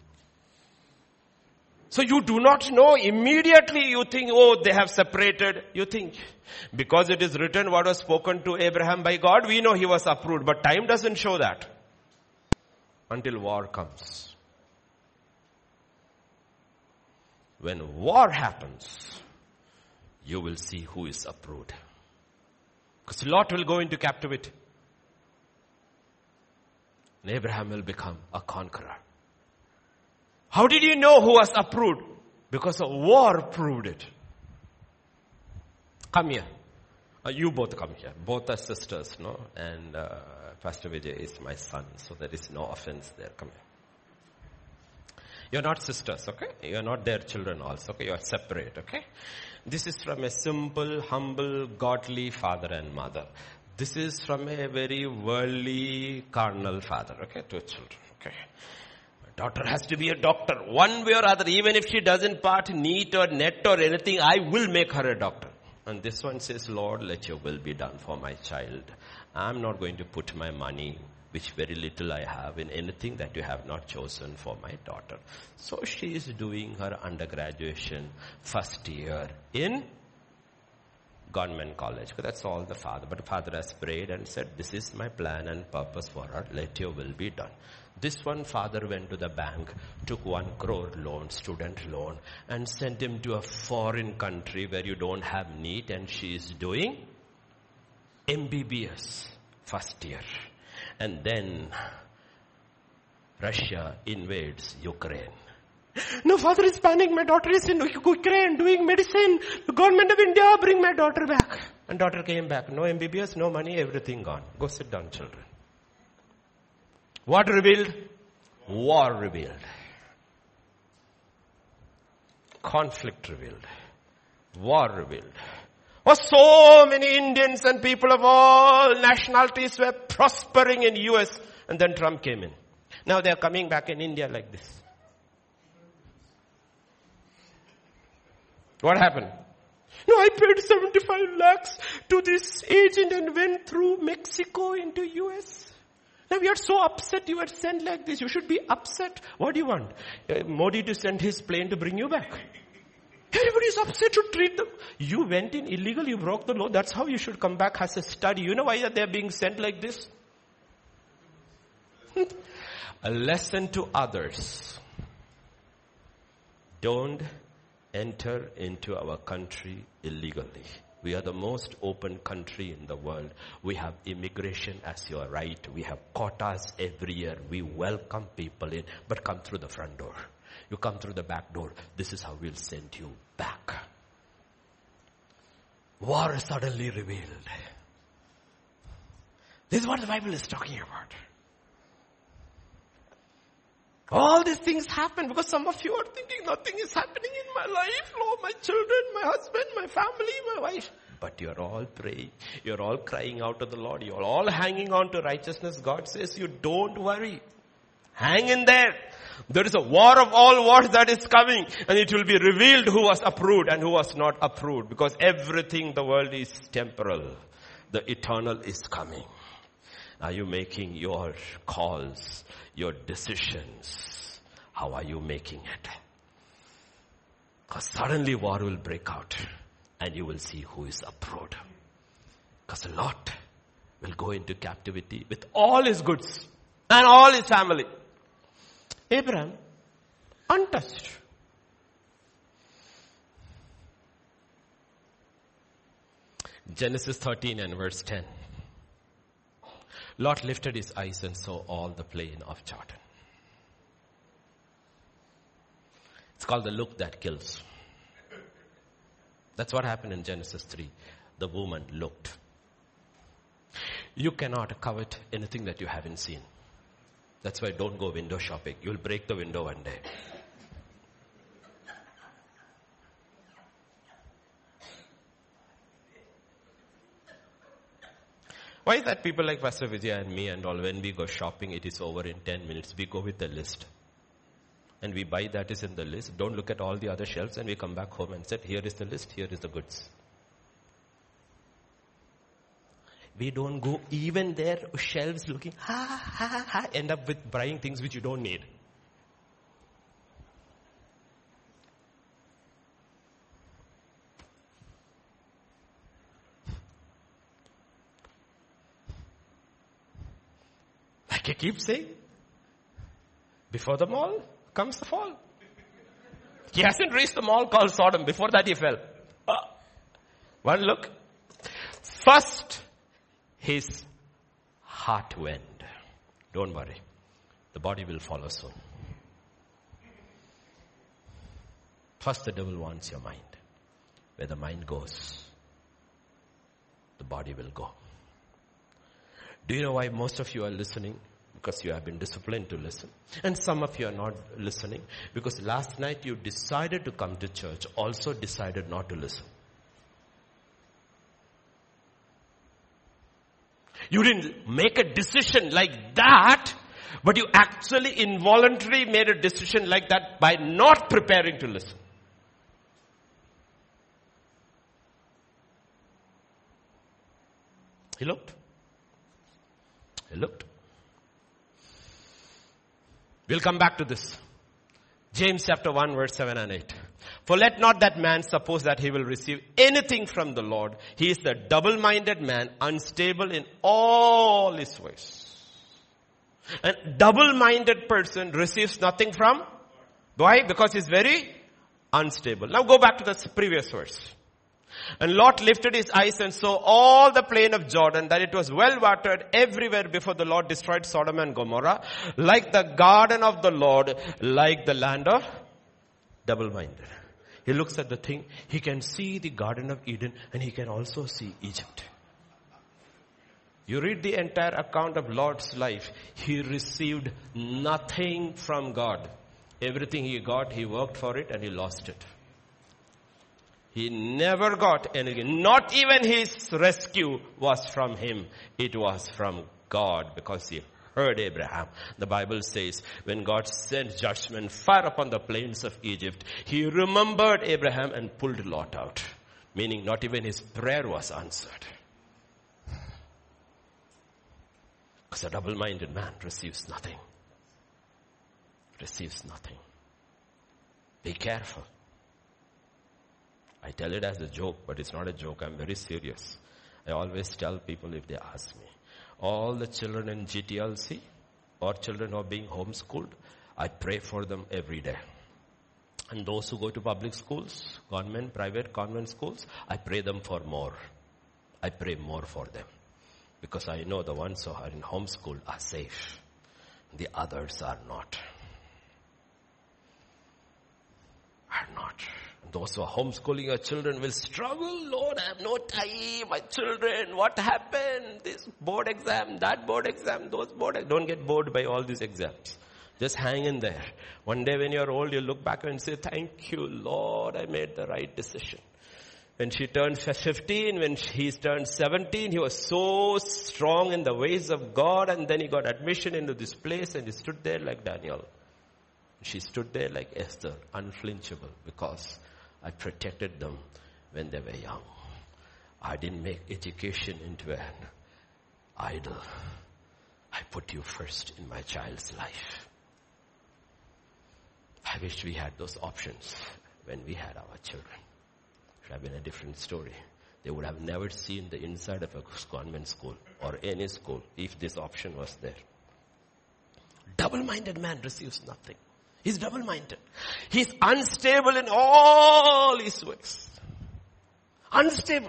So you do not know. Immediately you think, oh, they have separated. You think, because it is written what was spoken to Abraham by God, we know he was approved. But time doesn't show that. Until war comes. When war happens, you will see who is approved. Because Lot will go into captivity. And Abraham will become a conqueror. How did you know who was approved? Because a war proved it. Come here. You both come here. Both are sisters, no? And Pastor Vijay is my son, so there is no offense there. Come here. You're not sisters, okay? You're not their children also, okay? You're separate, okay? This is from a simple, humble, godly father and mother. This is from a very worldly, carnal father, okay? 2 children, okay? Daughter has to be a doctor. One way or other, even if she doesn't part NEET or NET or anything, I will make her a doctor. And this one says, Lord, let your will be done for my child. I'm not going to put my money, which very little I have, in anything that you have not chosen for my daughter. So she is doing her undergraduation first year in government college. That's all the father. But the father has prayed and said, this is my plan and purpose for her. Let your will be done. This one father went to the bank, took 1 crore loan, student loan, and sent him to a foreign country where you don't have NEET, and she is doing MBBS first year. And then Russia invades Ukraine. No, father is panicking. My daughter is in Ukraine doing medicine. The government of India, bring my daughter back. And daughter came back. No MBBS, no money, everything gone. Go sit down, children. What revealed? War revealed. Conflict revealed. War revealed. Oh, so many Indians and people of all nationalities were prospering in US, and then Trump came in. Now they are coming back in India like this. What happened? No, I paid 75 lakhs to this agent and went through Mexico into US. Now we are so upset you were sent like this. You should be upset. What do you want? Modi to send his plane to bring you back. Everybody is upset to treat them. You went in illegal, you broke the law. That's how you should come back as a study. You know why they are being sent like this? A lesson to others. Don't enter into our country illegally. We are the most open country in the world. We have immigration as your right. We have quotas every year. We welcome people in, but come through the front door. You come through the back door. This is how we'll send you back. War is suddenly revealed. This is what the Bible is talking about. All these things happen because some of you are thinking nothing is happening in my life. Lord, my children, my husband, my family, my wife. But you're all praying. You're all crying out to the Lord. You're all hanging on to righteousness. God says you don't worry. Hang in there. There is a war of all wars that is coming, and it will be revealed who was approved and who was not approved, because everything the world is temporal. The eternal is coming. Are you making your calls, your decisions? How are you making it? Because suddenly war will break out and you will see who is approved. Because Lot will go into captivity with all his goods and all his family. Abraham, untouched. Genesis 13 and verse 10. Lot lifted his eyes and saw all the plain of Jordan. It's called the look that kills. That's what happened in Genesis 3. The woman looked. You cannot covet anything that you haven't seen. That's why don't go window shopping. You'll break the window one day. Why is that people like Pastor Vijay and me and all, when we go shopping, it is over in 10 minutes. We go with the list. And we buy that is in the list. Don't look at all the other shelves, and we come back home and say, here is the list, here is the goods. We don't go even there, shelves looking, end up with buying things which you don't need. Like I keep saying, before the mall comes the fall. He hasn't reached the mall called Sodom. Before that he fell. One look. First, his heart went. Don't worry. The body will follow soon. First, the devil wants your mind. Where the mind goes, the body will go. Do you know why most of you are listening? Because you have been disciplined to listen. And some of you are not listening because last night you decided to come to church, also decided not to listen. You didn't make a decision like that, but you actually involuntarily made a decision like that by not preparing to listen. He looked. He looked. We'll come back to this. James chapter 1 verse 7 and 8. For let not that man suppose that he will receive anything from the Lord. He is the double-minded man, unstable in all his ways. A double-minded person receives nothing from. Why? Because he's very unstable. Now go back to the previous verse. And Lot lifted his eyes and saw all the plain of Jordan, that it was well watered everywhere before the Lord destroyed Sodom and Gomorrah, like the garden of the Lord, like the land of double-minded. He looks at the thing, he can see the Garden of Eden, and he can also see Egypt. You read the entire account of Lot's life, he received nothing from God. Everything he got, he worked for it and he lost it. He never got anything. Not even his rescue was from him. It was from God, because he heard Abraham. The Bible says when God sent judgment fire upon the plains of Egypt, he remembered Abraham and pulled Lot out. Meaning not even his prayer was answered. Because a double-minded man receives nothing. Receives nothing. Be careful. I tell it as a joke, but it's not a joke. I'm very serious. I always tell people if they ask me, all the children in GTLC or children who are being homeschooled, I pray for them every day. And those who go to public schools, government, private convent schools, I pray them for more. I pray more for them. Because I know the ones who are in homeschool are safe. The others are not. Are not. Those who are homeschooling your children will struggle. Lord, I have no time. My children, what happened? This board exam, that board exam, those board exams. Don't get bored by all these exams. Just hang in there. One day when you're old, you'll look back and say, thank you, Lord, I made the right decision. When she turned 15, when he turned 17, he was so strong in the ways of God, and then he got admission into this place and he stood there like Daniel. She stood there like Esther, unflinchable, because I protected them when they were young. I didn't make education into an idol. I put you first in my child's life. I wish we had those options when we had our children. It would have been a different story. They would have never seen the inside of a convent school or any school if this option was there. Double-minded man receives nothing. He's double-minded. He's unstable in all his ways. Unstable.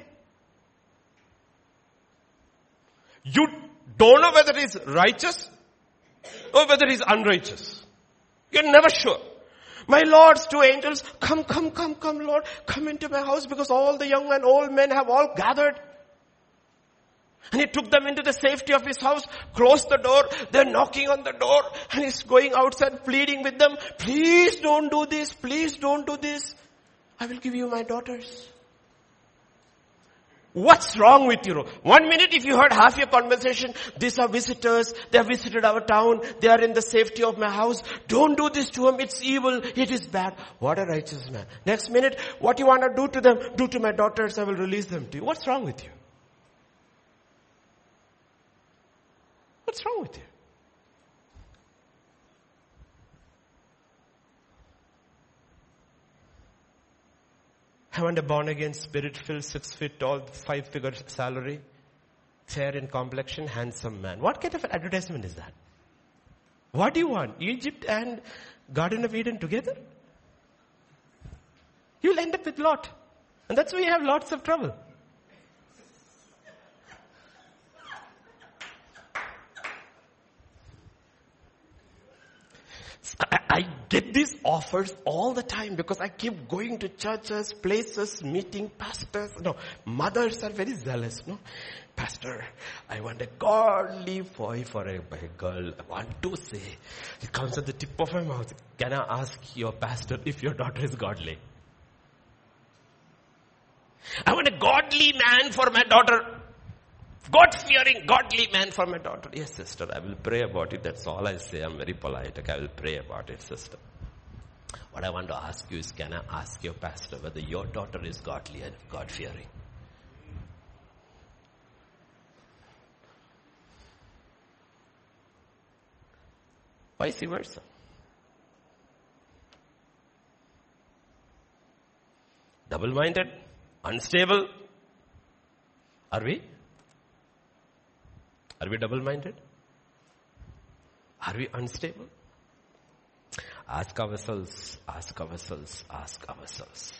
You don't know whether he's righteous or whether he's unrighteous. You're never sure. My Lord's two angels, come, Lord, come into my house, because all the young and old men have all gathered. And he took them into the safety of his house, closed the door, they're knocking on the door, and he's going outside pleading with them, please don't do this, please don't do this. I will give you my daughters. What's wrong with you? 1 minute if you heard half your conversation, these are visitors, they have visited our town, they are in the safety of my house. Don't do this to them, it's evil, it is bad. What a righteous man. Next minute, what you want to do to them, do to my daughters, I will release them to you. What's wrong with you? What's wrong with you? I want a born-again, spirit-filled, 6 feet tall, 5-figure salary, fair in complexion, handsome man. What kind of advertisement is that? What do you want? Egypt and Garden of Eden together? You'll end up with Lot. And that's why you have lots of trouble. I get these offers all the time because I keep going to churches, places, meeting pastors. No, mothers are very zealous. No, pastor, I want a godly boy for a girl. I want to say, it comes at the tip of my mouth. Can I ask your pastor if your daughter is godly? I want a godly man for my daughter. God-fearing, godly man for my daughter. Yes, sister, I will pray about it. That's all I say. I'm very polite. Okay, I will pray about it, sister. What I want to ask you is, can I ask your pastor whether your daughter is godly and God-fearing? Vice versa. Double-minded? Unstable? Are we? Are we double-minded? Are we unstable? Ask ourselves, ask ourselves, ask ourselves.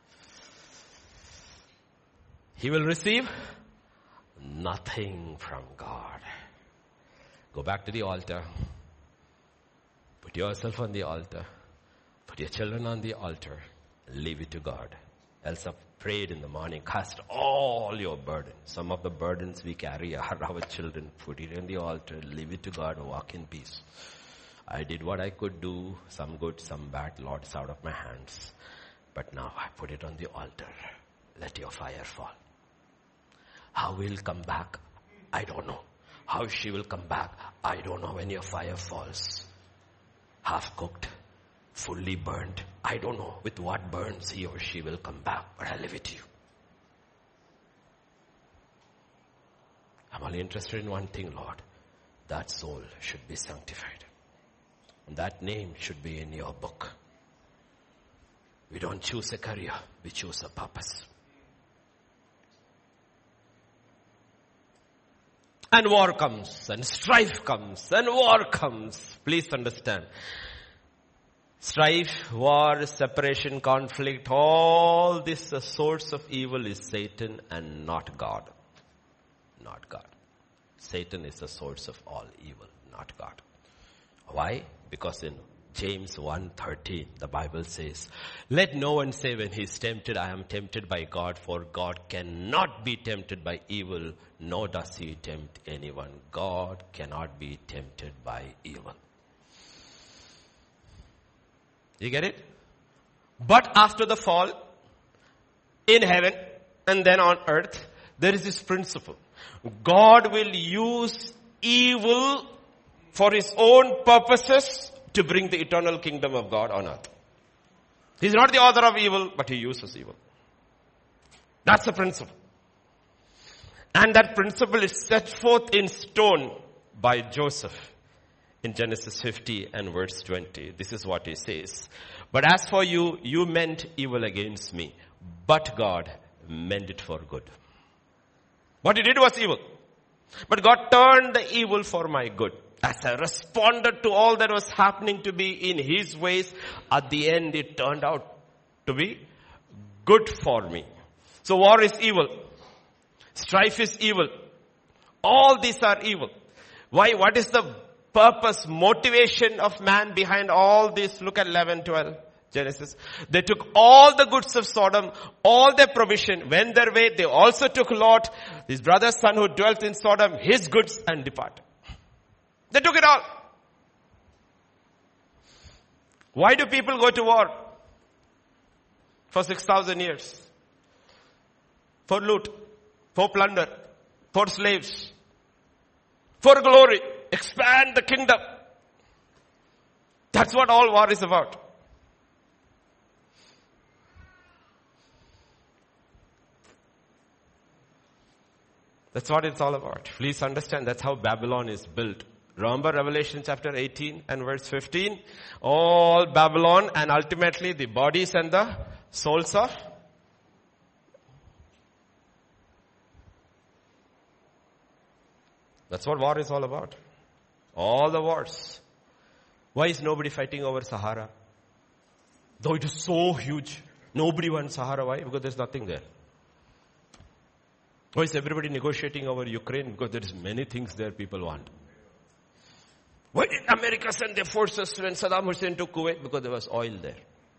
He will receive nothing from God. Go back to the altar. Put yourself on the altar. Put your children on the altar. Leave it to God. Elsa prayed in the morning, cast all your burdens. Some of the burdens we carry are our children. Put it on the altar. Leave it to God. Walk in peace. I did what I could do. Some good, some bad. Lord, it's out of my hands. But now I put it on the altar. Let your fire fall. How we'll come back, I don't know. How she will come back, I don't know when your fire falls. Half cooked, fully burnt. I don't know with what burns he or she will come back. But I leave it to you. I'm only interested in one thing, Lord. That soul should be sanctified. And that name should be in your book. We don't choose a career. We choose a purpose. And war comes, and strife comes, and war comes. Please understand. Strife, war, separation, conflict, all this, the source of evil is Satan and not God. Not God. Satan is the source of all evil, not God. Why? Because in James 1:13, the Bible says, let no one say when he is tempted, I am tempted by God, for God cannot be tempted by evil, nor does he tempt anyone. God cannot be tempted by evil. You get it? But after the fall, in heaven and then on earth, there is this principle. God will use evil for his own purposes to bring the eternal kingdom of God on earth. He's not the author of evil, but he uses evil. That's the principle. And that principle is set forth in stone by Joseph in Genesis 50 and verse 20. This is what he says. But as for you, you meant evil against me, but God meant it for good. What he did was evil. But God turned the evil for my good. As I responded to all that was happening to me in his ways, at the end it turned out to be good for me. So war is evil. Strife is evil. All these are evil. Why? What is the purpose, motivation of man behind all this? Look at 11:12. Genesis. They took all the goods of Sodom, all their provision, went their way. They also took Lot, his brother's son who dwelt in Sodom, his goods, and departed. They took it all. Why do people go to war? For 6,000 years. For loot, for plunder, for slaves, for glory, expand the kingdom. That's what all war is about. That's what it's all about. Please understand, that's how Babylon is built. Remember Revelation chapter 18 and verse 15? All Babylon and ultimately the bodies and the souls of. That's what war is all about. All the wars. Why is nobody fighting over Sahara? Though it is so huge. Nobody wants Sahara. Why? Because there's nothing there. Why is everybody negotiating over Ukraine? Because there is many things there people want. Why did America send their forces when Saddam Hussein took Kuwait? Because there was oil there.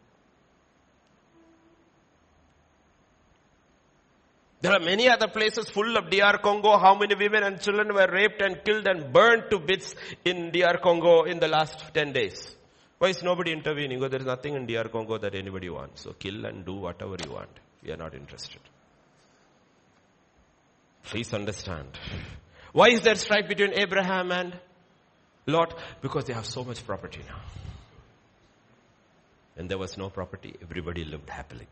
There are many other places full of DR Congo. How many women and children were raped and killed and burned to bits in DR Congo in the last 10 days? Why is nobody intervening? Because there is nothing in DR Congo that anybody wants. So kill and do whatever you want. We are not interested. Please understand. Why is there strife between Abraham and Lot? Because they have so much property now. When there was no property, everybody lived happily.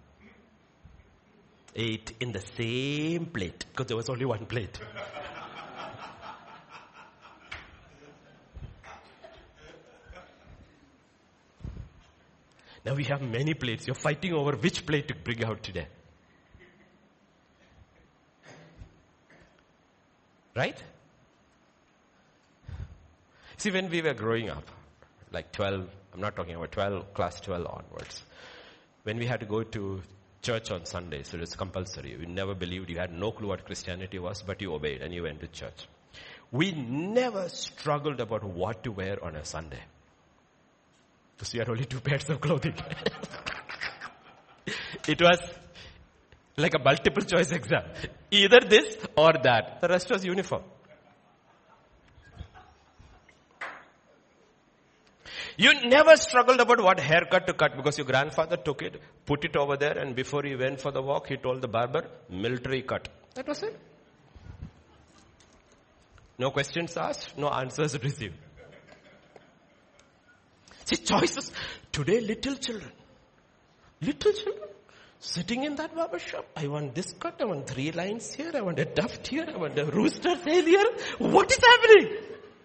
Ate in the same plate, because there was only one plate. Now we have many plates. You're fighting over which plate to bring out today. Right? See, when we were growing up, like 12, I'm not talking about 12, class 12 onwards. When we had to go to church on Sundays, so it was compulsory. We never believed, you had no clue what Christianity was, but you obeyed and you went to church. We never struggled about what to wear on a Sunday. Because we had only 2 pairs of clothing. It was like a multiple choice exam. Either this or that. The rest was uniform. You never struggled about what haircut to cut because your grandfather took it, put it over there, and before he went for the walk, he told the barber, military cut. That was it. No questions asked, no answers received. See, choices. Today, little children, sitting in that barber shop. I want this cut, I want 3 lines here, I want a tuft here, I want a rooster tail here. What is happening?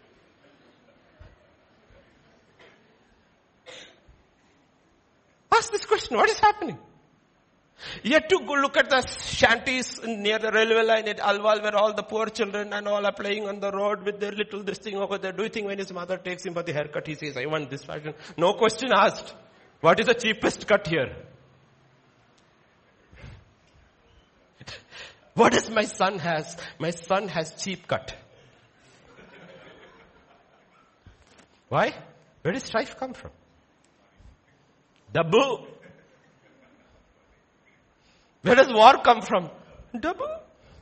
Ask this question, what is happening? You have to go look at the shanties near the railway line at Alwal where all the poor children and all are playing on the road with their little this thing over there. Do you think when his mother takes him for the haircut, he says, I want this fashion? No question asked. What is the cheapest cut here? What does my son has? My son has cheap cut. Why? Where does strife come from? Double. Where does war come from? Double.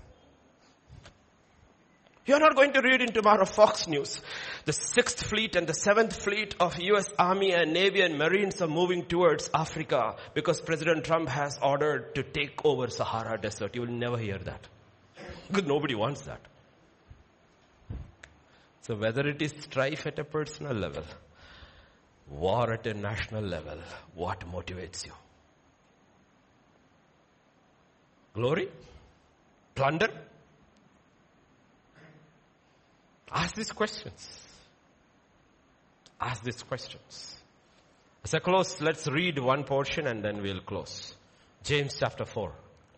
You're not going to read in tomorrow Fox News. The 6th Fleet and the 7th Fleet of US Army and Navy and Marines are moving towards Africa because President Trump has ordered to take over Sahara Desert. You will never hear that. Because nobody wants that. So whether it is strife at a personal level, war at a national level, what motivates you? Glory? Plunder? Ask these questions. Ask these questions. As I close, let's read one portion and then we'll close. James chapter 4.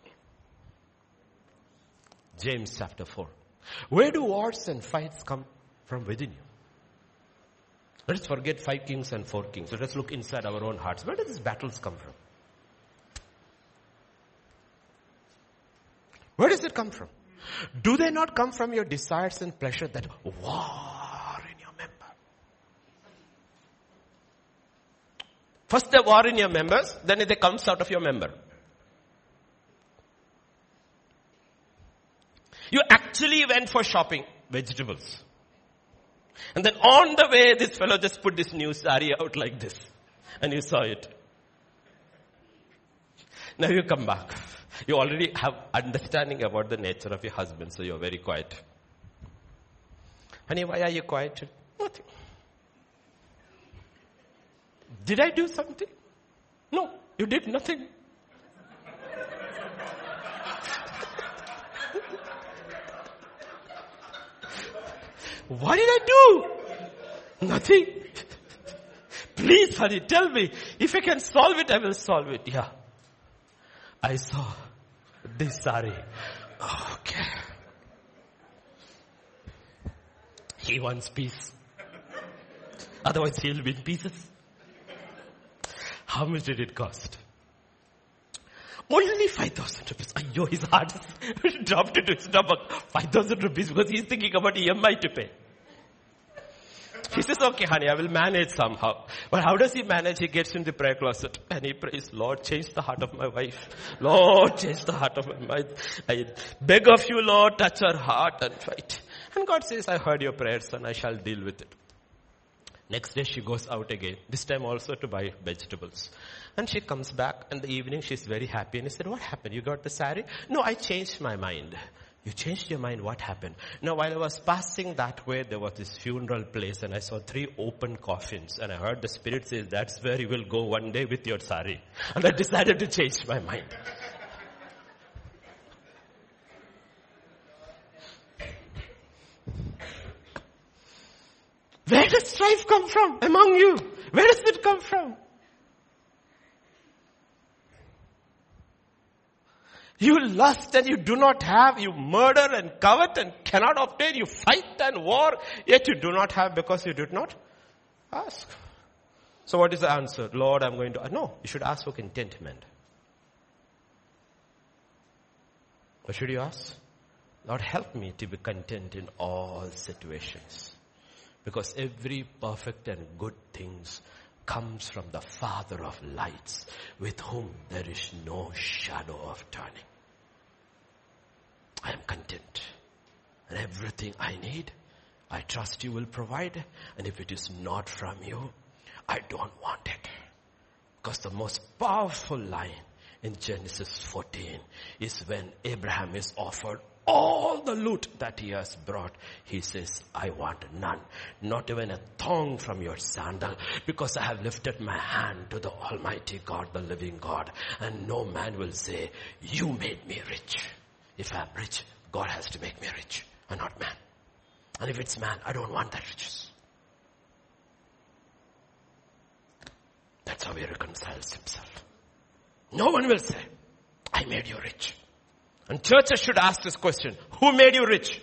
James chapter 4. Where do wars and fights come from within you? Let's forget 5 kings and 4 kings. Let us look inside our own hearts. Where do these battles come from? Where does it come from? Do they not come from your desires and pleasure that war in your member? First they war in your members, then it comes out of your member. You actually went for shopping vegetables. And then on the way, this fellow just put this new sari out like this. And you saw it. Now you come back. You already have understanding about the nature of your husband, so you're very quiet. Honey, why are you quiet? Nothing. Did I do something? No, you did nothing. What did I do? Nothing. Please, honey, tell me. If I can solve it, I will solve it. Yeah. I saw this sari. Okay. He wants peace. Otherwise he will be in pieces. How much did it cost? Only 5,000 rupees. Ayyo, his heart dropped into his stomach. 5,000 rupees because he's thinking about EMI to pay. He says, okay, honey, I will manage somehow. But how does he manage? He gets in the prayer closet and he prays, Lord, change the heart of my wife. Lord, change the heart of my wife. I beg of you, Lord, touch her heart and fight. And God says, I heard your prayers and I shall deal with it. Next day she goes out again, this time also to buy vegetables. And she comes back in the evening, she's very happy. And he said, what happened? You got the sari? No, I changed my mind. You changed your mind, what happened? Now while I was passing that way, there was this funeral place and I saw 3 open coffins. And I heard the Spirit say, that's where you will go one day with your sari. And I decided to change my mind. Where does strife come from among you? Where does it come from? You lust and you do not have. You murder and covet and cannot obtain. You fight and war, yet you do not have because you did not ask. So what is the answer? Lord, I'm going to... No, you should ask for contentment. What should you ask? Lord, help me to be content in all situations. Because every perfect and good things comes from the Father of lights, with whom there is no shadow of turning. I am content. And everything I need, I trust you will provide. And if it is not from you, I don't want it. Because the most powerful line in Genesis 14 is when Abraham is offered all the loot that he has brought. He says, I want none, not even a thong from your sandal, because I have lifted my hand to the Almighty God, the living God. And no man will say, you made me rich. If I am rich, God has to make me rich and not man. And if it's man, I don't want that riches. That's how he reconciles himself. No one will say, I made you rich. And churches should ask this question, who made you rich?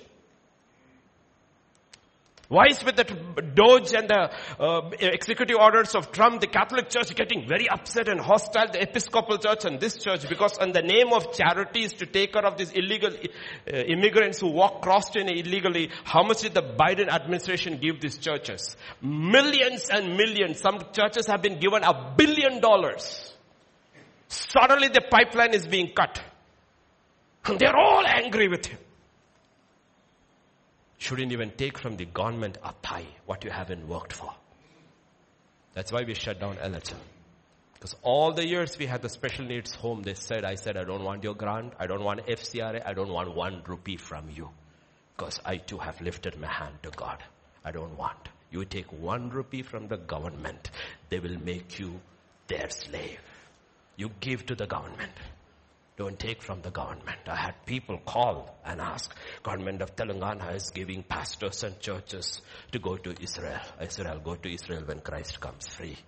Why is with the Doge and the executive orders of Trump, the Catholic Church getting very upset and hostile, the Episcopal Church and this church? Because in the name of charities to take care of these illegal immigrants who walk crossed in illegally, how much did the Biden administration give these churches? Millions and millions. Some churches have been given $1 billion. Suddenly the pipeline is being cut. And they're all angry with him. Shouldn't even take from the government a pie, what you haven't worked for. That's why we shut down LHM. Because all the years we had the special needs home, I said, I don't want your grant. I don't want FCRA. I don't want 1 rupee from you. Because I too have lifted my hand to God. I don't want. You take 1 rupee from the government, they will make you their slave. You give to the government. Don't take from the government. I had people call and ask, government of Telangana is giving pastors and churches to go to Israel. I said, I'll go to Israel when Christ comes free.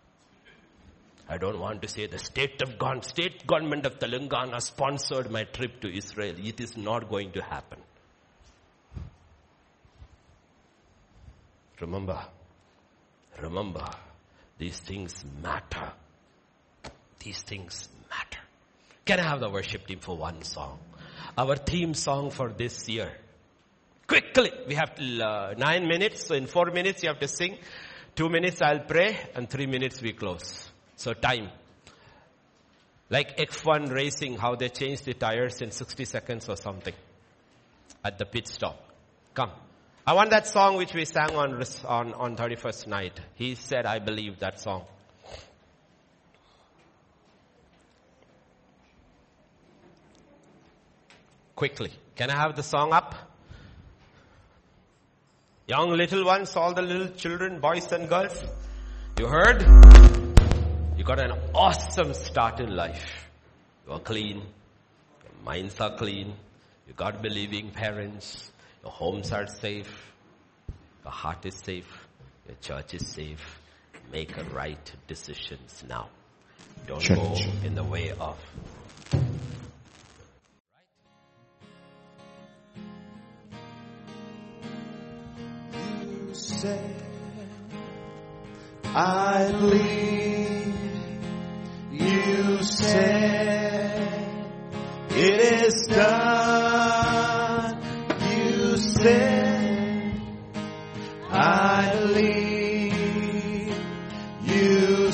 I don't want to say the state government of Telangana sponsored my trip to Israel. It is not going to happen. Remember, these things matter. These things matter. Can I have the worship team for one song? Our theme song for this year. Quickly, we have 9 minutes. So in 4 minutes you have to sing. 2 minutes I'll pray and 3 minutes we close. So time. Like F1 racing, how they change the tires in 60 seconds or something. At the pit stop. Come. I want that song which we sang on 31st night. He said, I believe that song. Quickly. Can I have the song up? Young little ones, all the little children, boys and girls. You heard? You got an awesome start in life. You are clean. Your minds are clean. You got believing parents. Your homes are safe. Your heart is safe. Your church is safe. Make right decisions now. Don't go in the way of... Said, I believe you said it is done. You said I believe you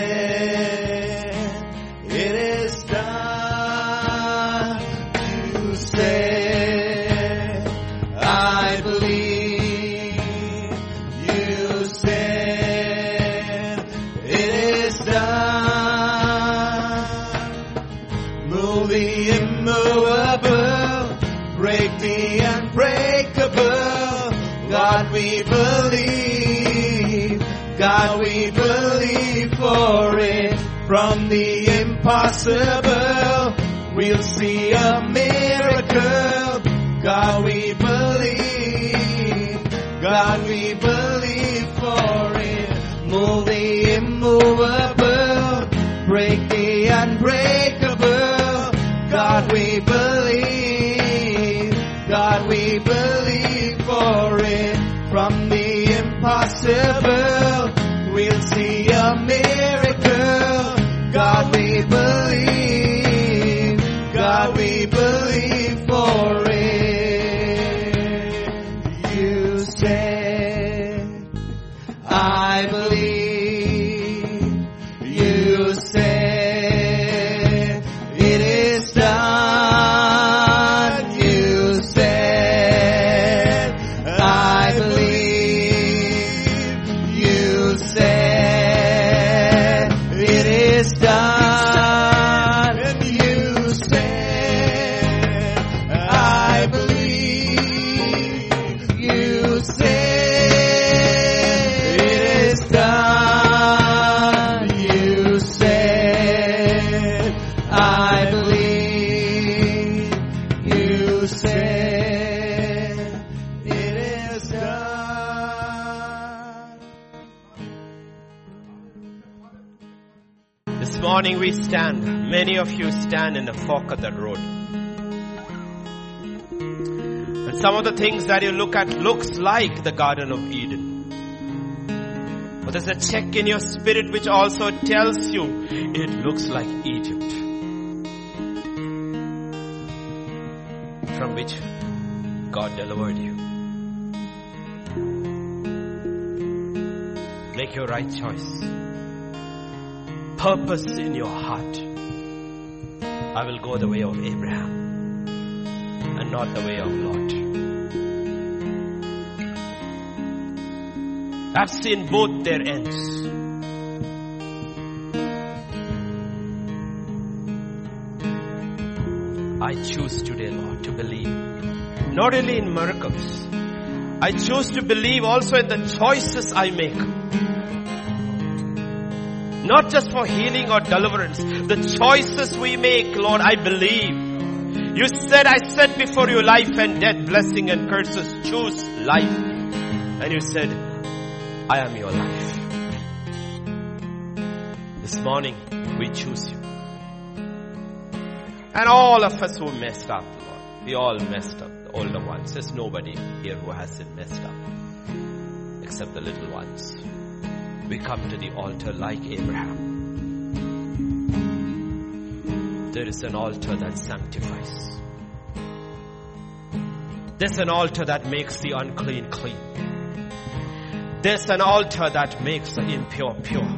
said it is done. You said I believe God we believe, God we believe for it. From the impossible, we'll see a miracle. God we believe, God we believe for it. Move the immovable, break the unbreakable. God we you said, it is done. This morning we stand. Many of you stand in the fork of that road. And some of the things that you look at looks like the Garden of Eden. But there's a check in your spirit which also tells you it looks like Egypt, from which God delivered you. Make your right choice. Purpose in your heart. I will go the way of Abraham and not the way of Lot. I've seen both their ends. I choose today, Lord, to believe not only in miracles. I choose to believe also in the choices I make. Not just for healing or deliverance. The choices we make, Lord, I believe. You said, I set before you life and death, blessing and curses. Choose life. And you said, I am your life. This morning, we choose you. And all of us who messed up, Lord, we all messed up. The older ones. There's nobody here who hasn't messed up. Except the little ones. We come to the altar like Abraham. There is an altar that sanctifies. There's an altar that makes the unclean clean. There's an altar that makes the impure pure.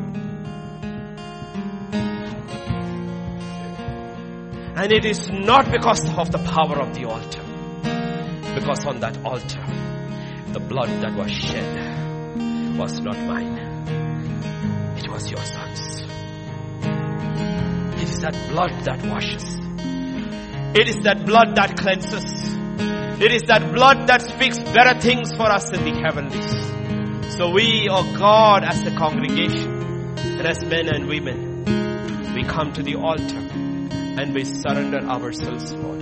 And it is not because of the power of the altar. Because on that altar, the blood that was shed was not mine. It was your son's. It is that blood that washes. It is that blood that cleanses. It is that blood that speaks better things for us in the heavenlies. So we, oh God, as a congregation, and as men and women, we come to the altar and we surrender ourselves, Lord.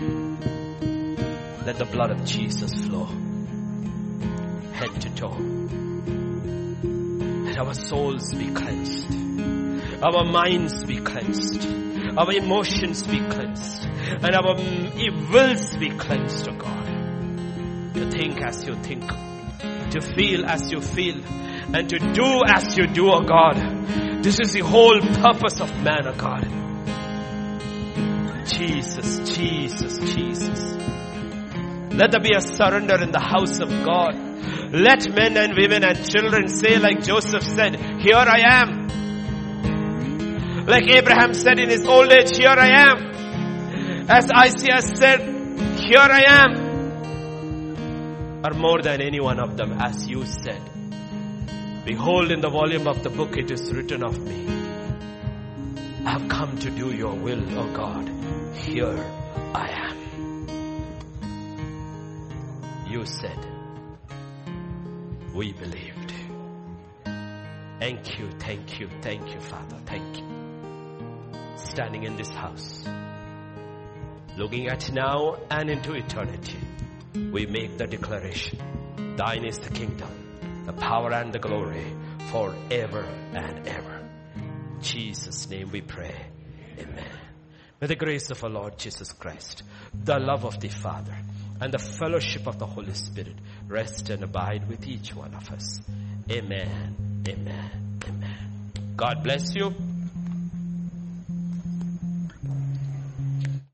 Let the blood of Jesus flow, head to toe. Let our souls be cleansed, our minds be cleansed, our emotions be cleansed, and our wills be cleansed, oh God. To think as you think, to feel as you feel, and to do as you do, oh God. This is the whole purpose of man, oh God. Jesus, Jesus, Jesus. Let there be a surrender in the house of God. Let men and women and children say like Joseph said, here I am. Like Abraham said in his old age, here I am. As Isaiah said, here I am. Or more than any one of them, as you said, behold, in the volume of the book it is written of me, I have come to do your will, O God. Here I am. You said, we believed. Thank you, thank you, thank you, Father, thank you. Standing in this house, looking at now and into eternity, we make the declaration, thine is the kingdom, the power and the glory forever and ever. In Jesus' name we pray. Amen. May the grace of our Lord Jesus Christ, the love of the Father, and the fellowship of the Holy Spirit rest and abide with each one of us. Amen. Amen. Amen. God bless you.